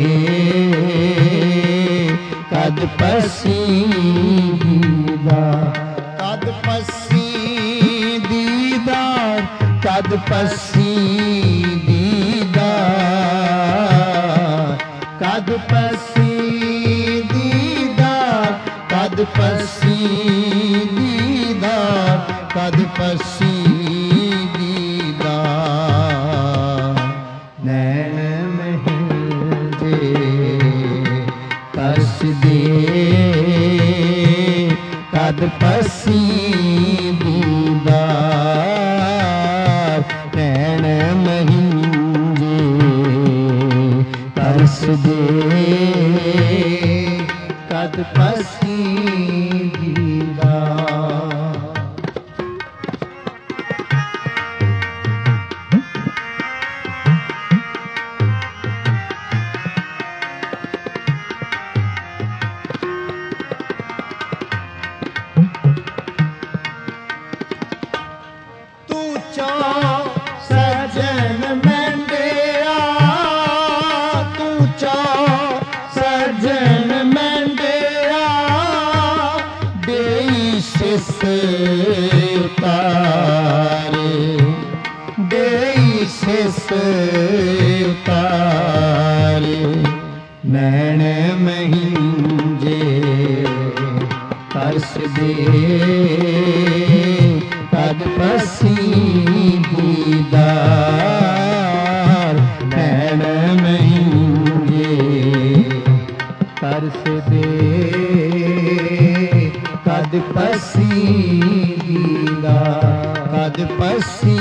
कद पसी दीदार कद पसी दीदार कद पसी दीदार कद पसी दीदार कद पसी दीदार कद पसी दीदार नैन महल दे तरस दे कद पसी दीदार नैन महल दे तरस दे कद पसी दीदार तू चो सजन मेंडिया तू चो सजन मेंडिया देई सिस उतारे देई सिस उतारे नैन महिंजे तरस दे कद पसी दीदार नैन महिंजे तरस दे कद पसी दीदार कद पसी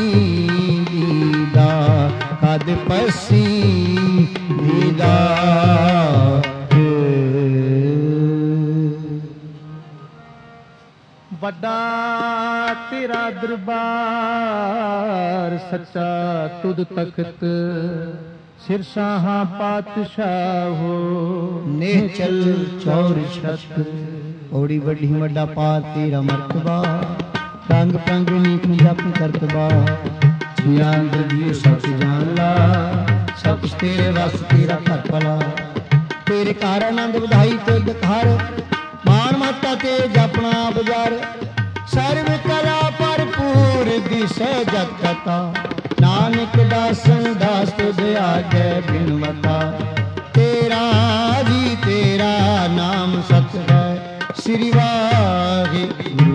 दीदार कद पसी दीदार ਵੱਡਾ ਤੇਰਾ ਦਰਬਾਰ ਸੱਚਾ ਤੁਧ ਤਖਤ ਸਿਰ ਸਾਹਾਂ ਪਾਤਸ਼ਾਹੋ नेचल चौर छत ओड़ी वड्डी वड्डा पार तेरा मर्तबा रंग पंग नीक जप करतबा जियां दियो सच जान ला सब कुछ तेरे वस तेरा घर भला तेरे कार आनंद ਵਧਾਈ तुद घर मान माता ते जपना बजार सर्व कला भरपूर दिशे जत कथा नानक दासन दास तुझ आगे बिनवता तेरा जी तेरा नाम सत है श्री वाहिगुरु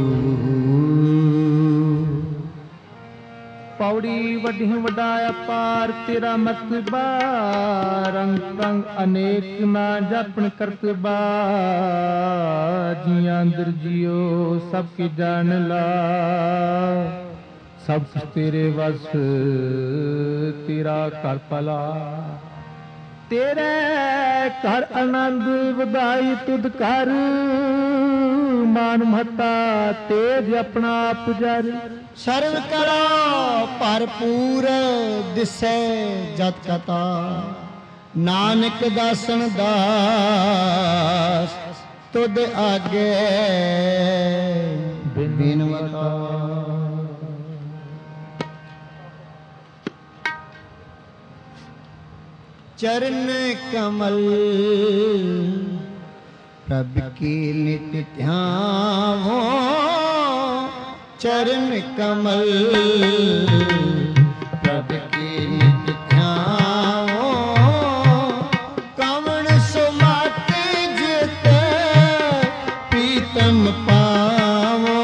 ਪੌੜੀ ਵੱਡੀ ਵੱਡਾ ਅਪਾਰ ਤੇਰਾ ਮਤਬਾ ਰੰਗ ਰੰਗ ਅਨੇਕ ਨਾ ਜਪਨ ਕਰਤਬਾ ਜੀਆਂ ਅੰਦਰ ਜਿਉ ਸਭ ਕੀ ਜਾਣ ਲਾ ਸਭ ਕੁਛ ਤੇਰੇ ਵਸ ਤੇਰਾ ਘਰ ਭਲਾ ਤੇਰੇ ਘਰ ਆਨੰਦ ਵਧਾਈ ਤੁਧ ਕਰ ਮਾਨ ਮਹਤਾ ਤੇਜ ਆਪਣਾ ਪੁਜਾਰੀ सर्व कला भरपूर दिसै जत कथा नानक दासन दास तुद आगे बिनवता चरण कमल प्रभ की नित्य ध्यावो चरण कमल प्रभ की नित्य ध्यावो कवण सुमत जित प्रीतम पावो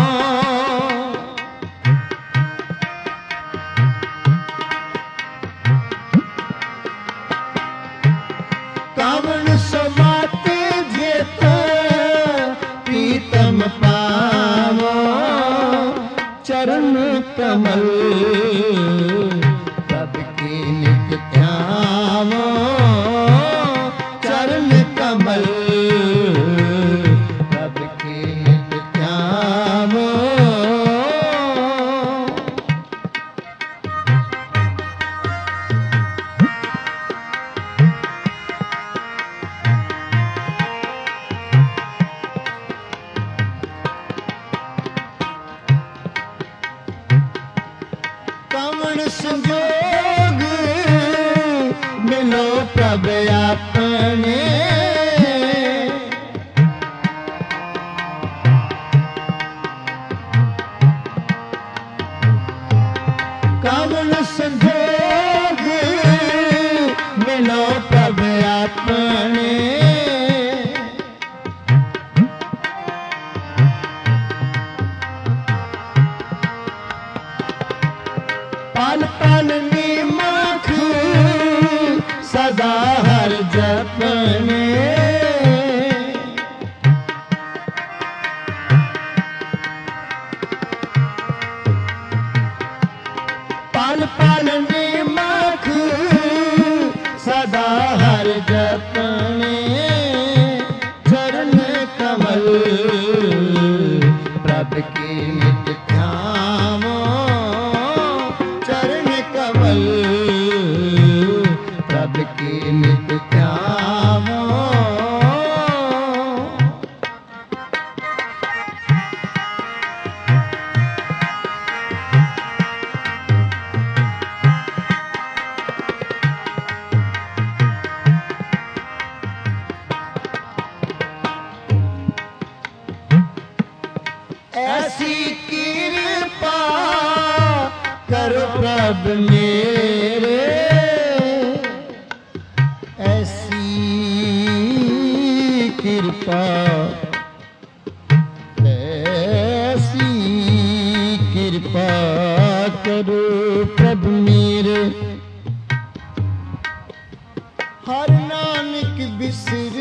कवण सुमत जित प्रीतम पावो चरण कमल प्रभ की नित्य ध्यावो चरण कमल प्रभ की नित्य ध्यावो संजोग मिलो प्रभ पल निमख सदा हर जपने चरण कमल प्रभ के नित ध्यावो चरण कमल प्रभ के नित ध्यावो। ऐसी कृपा करो प्रभ मेरे ऐसी कृपा ऐसी कृपा करो प्रभ मेरे हर नानक बिसर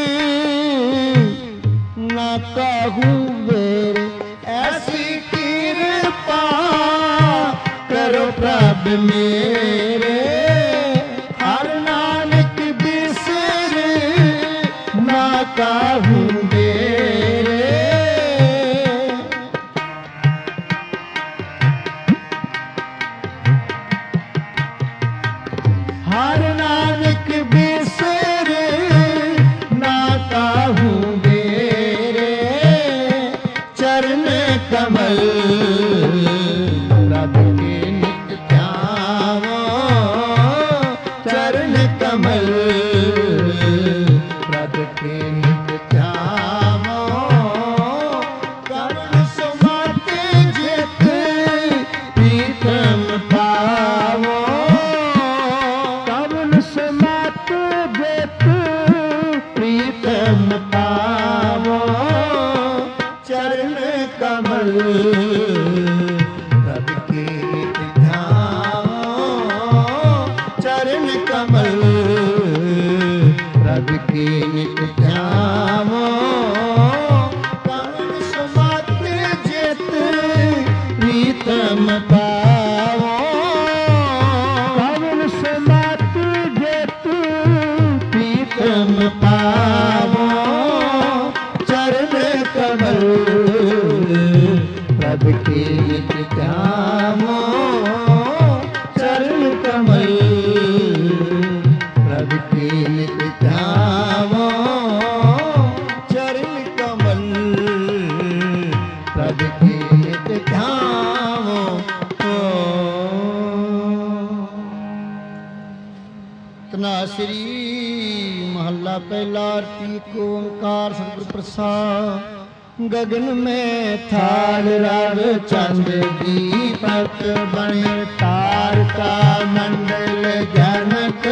ना काहू बेर ऐसी कृपा करो प्रभ मेरे हर नानक बिसर ना काहू बेरे। हर नानक बिसर ना काहू बेरे चरण कमल प्रभ के नित ध्यावो चरण कमल प्रभ के नित ध्यावो। करुण सुमत जित प्रीतम पावो करुण सुमत जित प्रीतम पावो चरण कमल प्रभ के नित ध्यावो चरण कमल प्रभ के नित ध्यावो। करुण सुमत जित प्रीतम पावो करुण सुमत जित प्रीतम पावो चरण कमल प्रभ के नित ध्यावो चरण कमल प्रभ के नित ध्यावो चरण कमल प्रभ के नित ध्यावो। तनासरी महला पहला आरती को ओंकार सतगुर प्रसाद। गगन में थाल रव चंद दीपक बन तारका मंडल जनक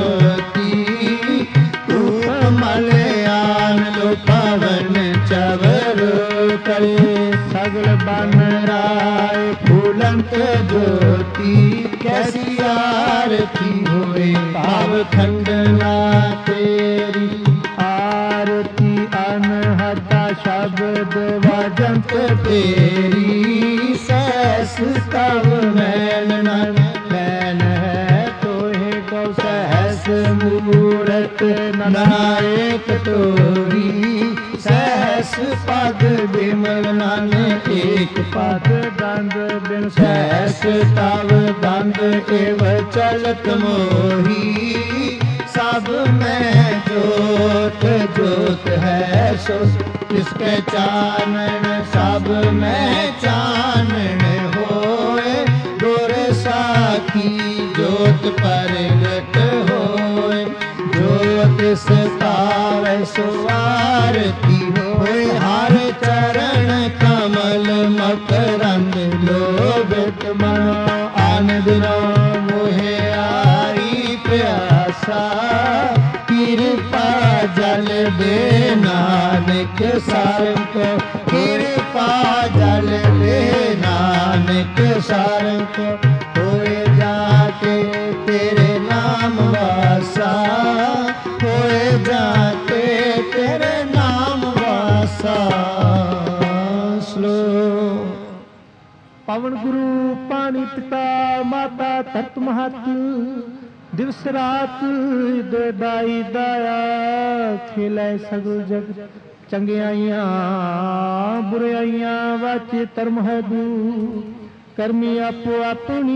मोती धूप मलयान लो पवन चवर करे सगल बन राय फूलंत ज्योति कैसी आरती होए भाव खंडना तेरी आरती अनहता शब्द वजंत तेरी सहस तव मैन नन मैन है तोहे गौ सहस मूरत नायक तोरी सहस पद बिमल नन एक पद दंद बिन सहस तव दंद एव चलत मोही सब में जोत जोत है सो जिसके चानन सब में चानन होए गुर साखी जोत प्रगट होए जोत सतावे सो आरती होए हर चरण कमल मकरंद लोभित मनो आनंद नो मोहे आई प्यासा कृपा जल दे नानक सारंग को कृपा जल दे नानक सारंग को होए जाके तेरे नाम वासा होए जाके तेरे नाम वासा। श्लोक पवन गुरु ਪਾਣੀ ਪਿਤਾ ਮਾਤਾ ਧਰਤ ਮਹਤ ਦਿਵਸ ਰਾਤ ਦੇ ਦਾਈ ਦਾਇਆ ਖੇਲੇ ਸਗਲ ਜਗ ਚੰਗਿਆਈਆਂ ਬੁਰਾਈਆਂ ਵਾਚੇ ਧਰਮ ਹੈ ਦੂ ਕਰਮੀ ਆਪੋ ਆਪਣੀ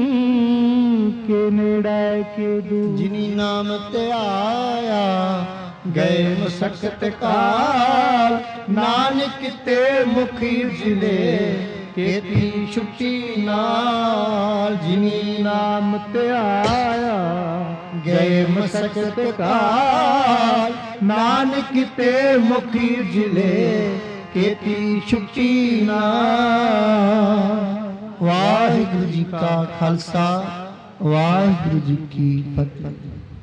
ਕੇ ਨੇੜੇ ਕੇ ਦੂ ਜਿਨੀ ਨਾਮ ਧਿਆਇਆ ਗਏ ਮਸਕਤ ਕਾਲ ਨਾਨਕ ਤੇ ਮੁਖੀ ਜਿਲੇ ਕੀਤੀ ਛੁੱਟੀ ਨਾਲ ਜਿਨੀ ਨਾਮ ਧਿਆਇਆ ਗਏ ਮਸਕਤ ਕਾਲ ਨਾਨਕ ਤੇ ਮੁਖੀ ਜਿਲੇ ਕੀਤੀ ਛੁੱਟੀ ਨਾਲ। ਵਾਹਿਗੁਰੂ ਜੀ ਕਾ ਖਾਲਸਾ ਵਾਹਿਗੁਰੂ ਜੀ ਕੀ ਫਤਿਹ।